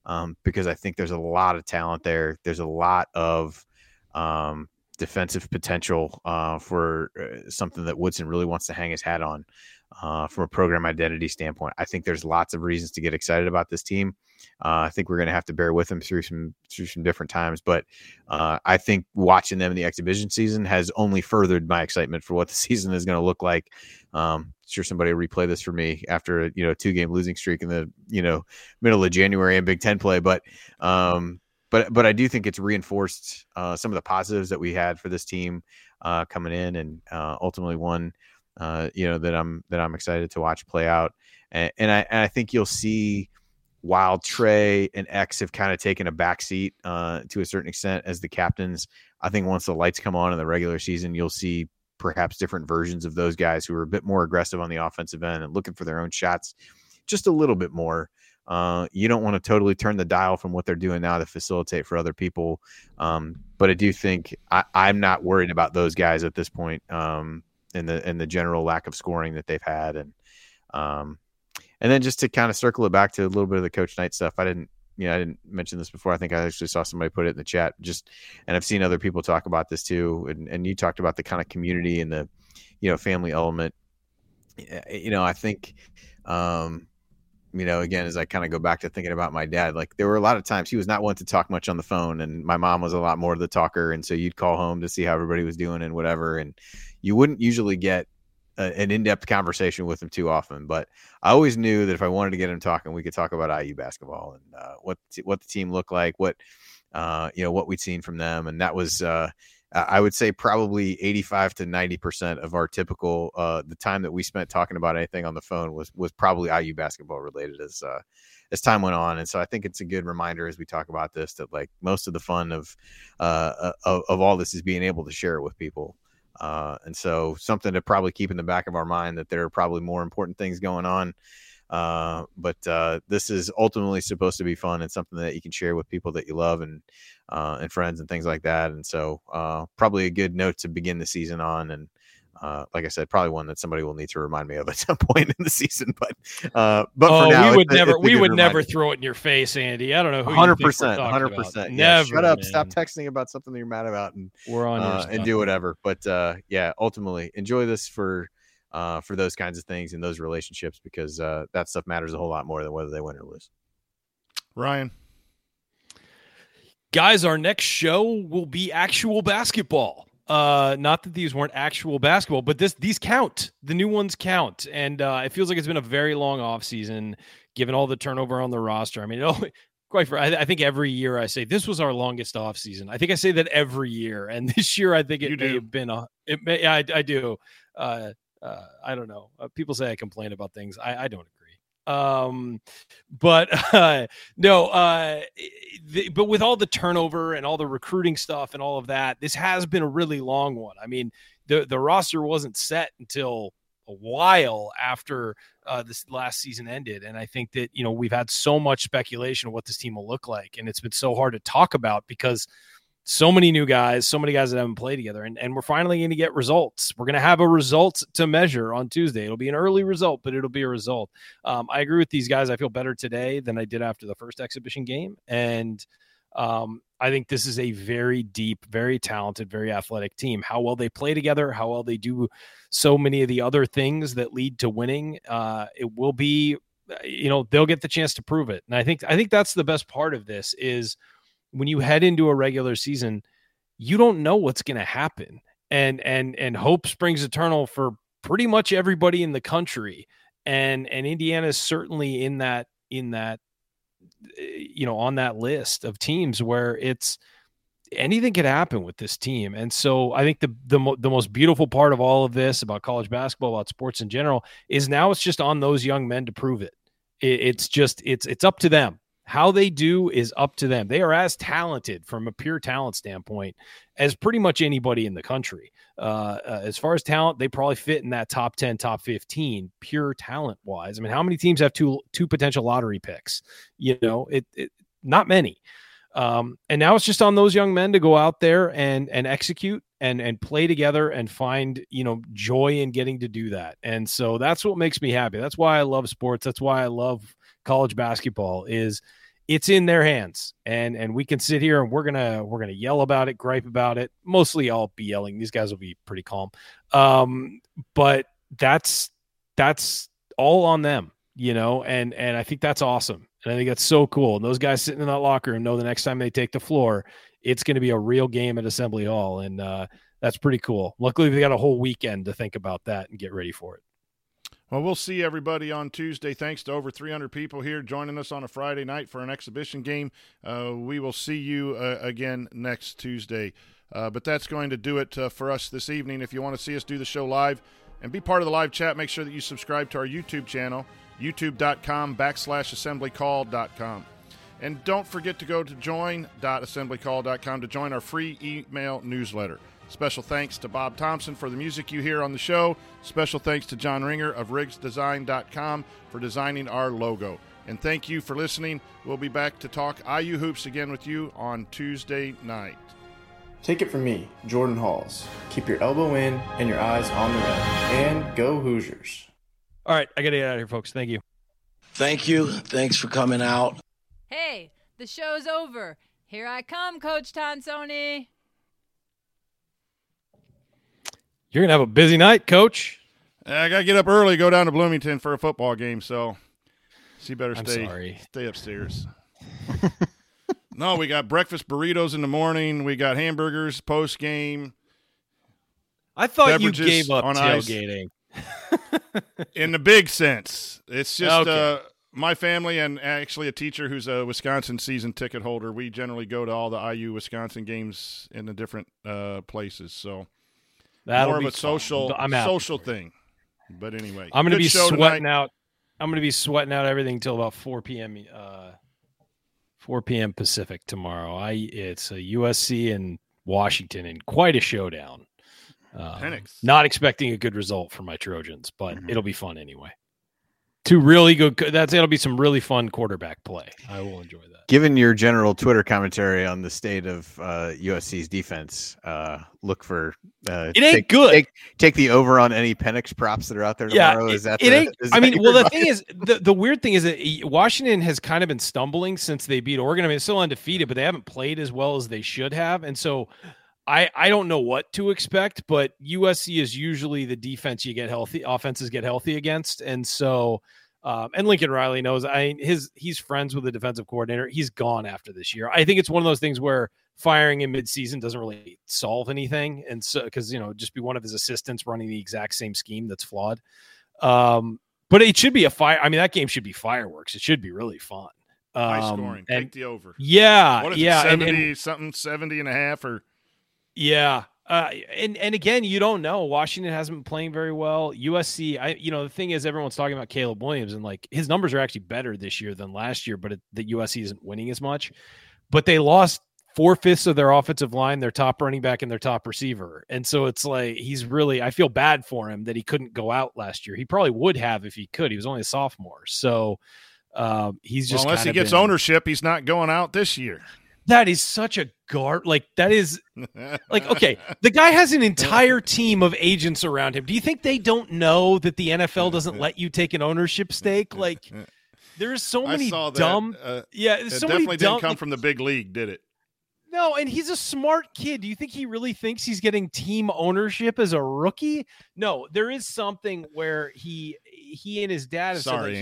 because I think there's a lot of talent there. There's a lot of defensive potential for something that Woodson really wants to hang his hat on from a program identity standpoint. I think there's lots of reasons to get excited about this team. I think we're going to have to bear with them through some different times, but I think watching them in the exhibition season has only furthered my excitement for what the season is going to look like. Sure, somebody will replay this for me after a 2-game losing streak in the middle of January in Big Ten play, but I do think it's reinforced some of the positives that we had for this team coming in, and ultimately one that I'm excited to watch play out, and I think you'll see, while Trey and X have kind of taken a backseat to a certain extent as the captains, I think once the lights come on in the regular season, you'll see perhaps different versions of those guys who are a bit more aggressive on the offensive end and looking for their own shots just a little bit more. You don't want to totally turn the dial from what they're doing now to facilitate for other people. But I do think I'm not worried about those guys at this point in the general lack of scoring that they've had. And then just to kind of circle it back to a little bit of the Coach Knight stuff, I didn't mention this before. I think I actually saw somebody put it in the chat, and I've seen other people talk about this too. And you talked about the kind of community and the, family element. I think, again, as I kind of go back to thinking about my dad, like there were a lot of times he was not one to talk much on the phone, and my mom was a lot more of the talker. And so you'd call home to see how everybody was doing and whatever. And you wouldn't usually get an in-depth conversation with him too often, but I always knew that if I wanted to get him talking, we could talk about IU basketball and what the team looked like, what we'd seen from them. And that was, I would say probably 85 to 90% of our typical, the time that we spent talking about anything on the phone was probably IU basketball related as time went on. And so I think it's a good reminder as we talk about this, that like most of the fun of all this is being able to share it with people. And so something to probably keep in the back of our mind, that there are probably more important things going on. But this is ultimately supposed to be fun and something that you can share with people that you love and friends and things like that. And so probably a good note to begin the season on. And like I said, probably one that somebody will need to remind me of at some point in the season. But for now,
we would never throw it in your face, Andy. I don't know who
100%.
Yeah,
shut up. Man. Stop texting about something that you're mad about, and
we're on
and do whatever. But ultimately enjoy this for those kinds of things and those relationships, because that stuff matters a whole lot more than whether they win or lose.
Ryan.
Guys, our next show will be actual basketball. Not that these weren't actual basketball, but these count. The new ones count. And it feels like it's been a very long offseason, given all the turnover on the roster. I mean, I think every year I say this was our longest offseason. I think I say that every year. And this year, I think it may have been I do. I don't know. People say I complain about things. I don't agree. But with all the turnover and all the recruiting stuff and all of that, this has been a really long one. I mean, the roster wasn't set until a while after this last season ended. And I think that, we've had so much speculation of what this team will look like. And it's been so hard to talk about because so many new guys, so many guys that haven't played together, and we're finally going to get results. We're going to have a result to measure on Tuesday. It'll be an early result, but it'll be a result. I agree with these guys. I feel better today than I did after the first exhibition game. And I think this is a very deep, very talented, very athletic team. How well they play together, how well they do so many of the other things that lead to winning. It will be, they'll get the chance to prove it. And I think that's the best part of this is, when you head into a regular season, you don't know what's going to happen, and hope springs eternal for pretty much everybody in the country. And Indiana is certainly in that, on that list of teams where it's anything could happen with this team. And so I think the most beautiful part of all of this about college basketball, about sports in general, is now it's just on those young men to prove it. It's up to them. How they do is up to them. They are as talented from a pure talent standpoint as pretty much anybody in the country. As far as talent, they probably fit in that top 10, top 15, pure talent wise. I mean, how many teams have two potential lottery picks? Not many. And now it's just on those young men to go out there and execute and play together and find, joy in getting to do that. And so that's what makes me happy. That's why I love sports. That's why I love college basketball. Is it's in their hands, and we can sit here and we're gonna yell about it, gripe about it. Mostly I'll be yelling. These guys will be pretty calm. But that's all on them, and I think that's awesome. And I think that's so cool. And those guys sitting in that locker room know the next time they take the floor, it's going to be a real game at Assembly Hall. And that's pretty cool. Luckily, they got a whole weekend to think about that and get ready for it.
Well, we'll see everybody on Tuesday. Thanks to over 300 people here joining us on a Friday night for an exhibition game. We will see you again next Tuesday. But that's going to do it for us this evening. If you want to see us do the show live and be part of the live chat, make sure that you subscribe to our YouTube channel, youtube.com/assemblycall.com. And don't forget to go to join.assemblycall.com to join our free email newsletter. Special thanks to Bob Thompson for the music you hear on the show. Special thanks to John Ringer of RiggsDesign.com for designing our logo. And thank you for listening. We'll be back to talk IU Hoops again with you on Tuesday night.
Take it from me, Jordan Halls. Keep your elbow in and your eyes on the red. And go Hoosiers.
All right, I got to get out of here, folks. Thank you.
Thank you. Thanks for coming out.
Hey, the show's over. Here I come, Coach Tonsoni.
You're going to have a busy night, Coach.
I got to get up early, go down to Bloomington for a football game, so you better stay upstairs. No, we got breakfast burritos in the morning. We got hamburgers post-game.
I thought you gave up tailgating.
In the big sense. It's just my family and actually a teacher who's a Wisconsin season ticket holder. We generally go to all the IU Wisconsin games in the different places. So
that'll
more
be
of a social thing. But anyway,
I'm going to be sweating out. I'm going to be sweating out everything until about 4 p.m. 4 p.m. Pacific tomorrow. It's a USC and Washington in quite a showdown.
Penix.
Not expecting a good result for my Trojans, but it'll be fun anyway. Two really good. It'll be some really fun quarterback play. I will enjoy that.
Given your general Twitter commentary on the state of USC's defense, look for
it ain't good.
Take the over on any Penix props that are out there tomorrow.
Yeah, the thing is, the weird thing is that Washington has kind of been stumbling since they beat Oregon. I mean, it's still undefeated, but they haven't played as well as they should have, and so. I don't know what to expect, but USC is usually the defense offenses get healthy against. And so, and Lincoln Riley knows he's friends with the defensive coordinator. He's gone after this year. I think it's one of those things where firing him mid-season doesn't really solve anything. And so, cause just be one of his assistants running the exact same scheme that's flawed. But it should be that game should be fireworks. It should be really fun.
High scoring. Take the over.
Yeah.
What is
yeah.
70 and a half or.
Yeah. And again, you don't know. Washington hasn't been playing very well. USC, the thing is everyone's talking about Caleb Williams and like his numbers are actually better this year than last year, but the USC isn't winning as much. But they lost 4/5 of their offensive line, their top running back and their top receiver. And so it's like I feel bad for him that he couldn't go out last year. He probably would have if he could. He was only a sophomore. So he's just
unless he gets ownership, he's not going out this year.
That is such a that is like, okay, the guy has an entire team of agents around him. Do you think they don't know that the NFL doesn't let you take an ownership stake? Like there's so many dumb.
It definitely didn't come from the big league, did it?
No. And he's a smart kid. Do you think he really thinks he's getting team ownership as a rookie? No, there is something where he and his dad have said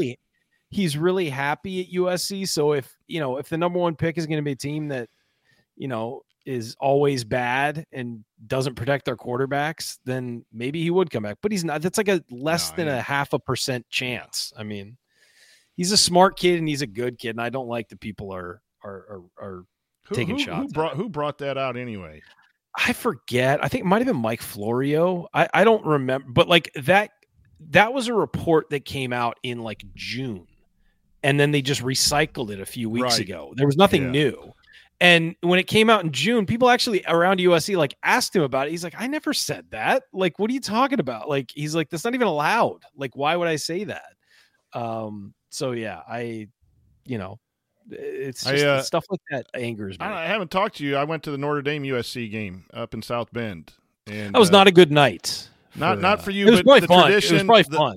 he's really happy at USC. So if the number one pick is going to be a team that, is always bad and doesn't protect their quarterbacks, then maybe he would come back, but he's not. That's like a less than 0.5% chance. I mean, he's a smart kid and he's a good kid. And I don't like that people are taking shots.
Who brought that out anyway?
I forget. I think it might've been Mike Florio. I don't remember, but like that was a report that came out in like June. And then they just recycled it a few weeks ago. There was nothing new. And when it came out in June, people actually around USC like asked him about it. He's like, I never said that. Like, what are you talking about? Like, he's like, that's not even allowed. Like, why would I say that? So yeah, it's just stuff like that angers me.
I haven't talked to you. I went to the Notre Dame USC game up in South Bend. And
that was not a good night.
Not for you,
it was
but the
fun.
tradition.
It was probably fun.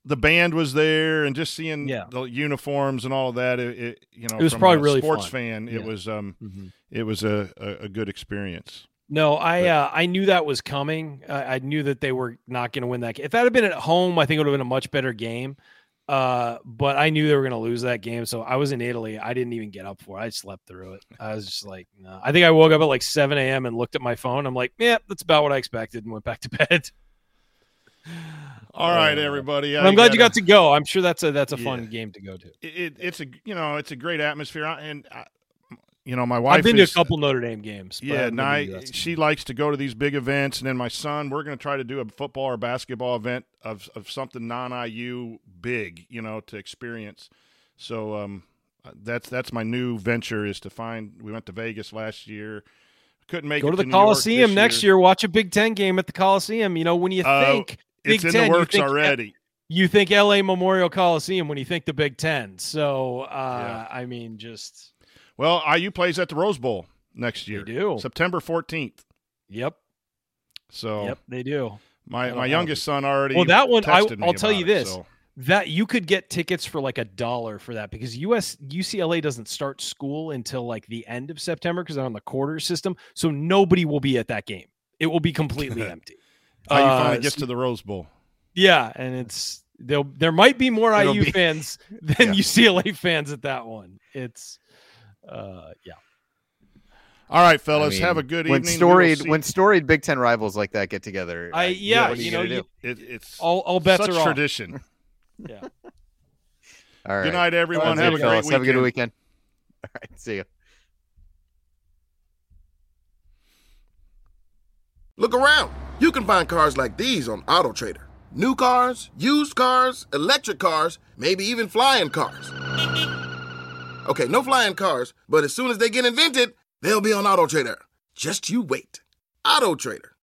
the band was there, and just seeing the uniforms and all of that, it
was
from
probably
a
really
sports
fun.
fan, it was it was a good experience.
No, I knew that was coming. I knew that they were not going to win that game. If that had been at home, I think it would have been a much better game. But I knew they were going to lose that game. So I was in Italy. I didn't even get up for it. I slept through it. I was just like, no. I think I woke up at like 7 a.m. and looked at my phone. I'm like, yeah, that's about what I expected, and went back to bed.
All right, everybody.
I'm glad you got to go. I'm sure that's a fun game to go to.
It's a great atmosphere, and my wife.
I've been to a couple Notre Dame games.
She likes to go to these big events, and then my son, we're going to try to do a football or basketball event of something non-IU big, to experience. So that's my new venture is to find. We went to Vegas last year. Couldn't make it
to the
New
Coliseum
York this
next year. Watch a Big Ten game at the Coliseum. When you think
it's
Big
in
Ten,
the works already.
You think LA Memorial Coliseum when you think the Big Ten. So I mean, just.
Well, IU plays at the Rose Bowl next year.
They do.
September 14th.
Yep.
So
they do.
My youngest son already.
Well, that one
I'll
tell you this.
So.
That you could get tickets for like $1 for that because UCLA doesn't start school until like the end of September because they're on the quarter system. So nobody will be at that game. It will be completely empty.
IU finally gets to the Rose Bowl.
Yeah, and there might be more IU fans than UCLA fans at that one. It's All
right, fellas, have a good evening.
When storied Big Ten rivals like that get together,
it's
all bets
such
are
tradition.
Off. Yeah.
All right.
Good night, everyone. Have a great weekend.
Have a good weekend. All right. See you.
Look around. You can find cars like these on AutoTrader. New cars, used cars, electric cars, maybe even flying cars. Okay, no flying cars, but as soon as they get invented, they'll be on AutoTrader. Just you wait. AutoTrader.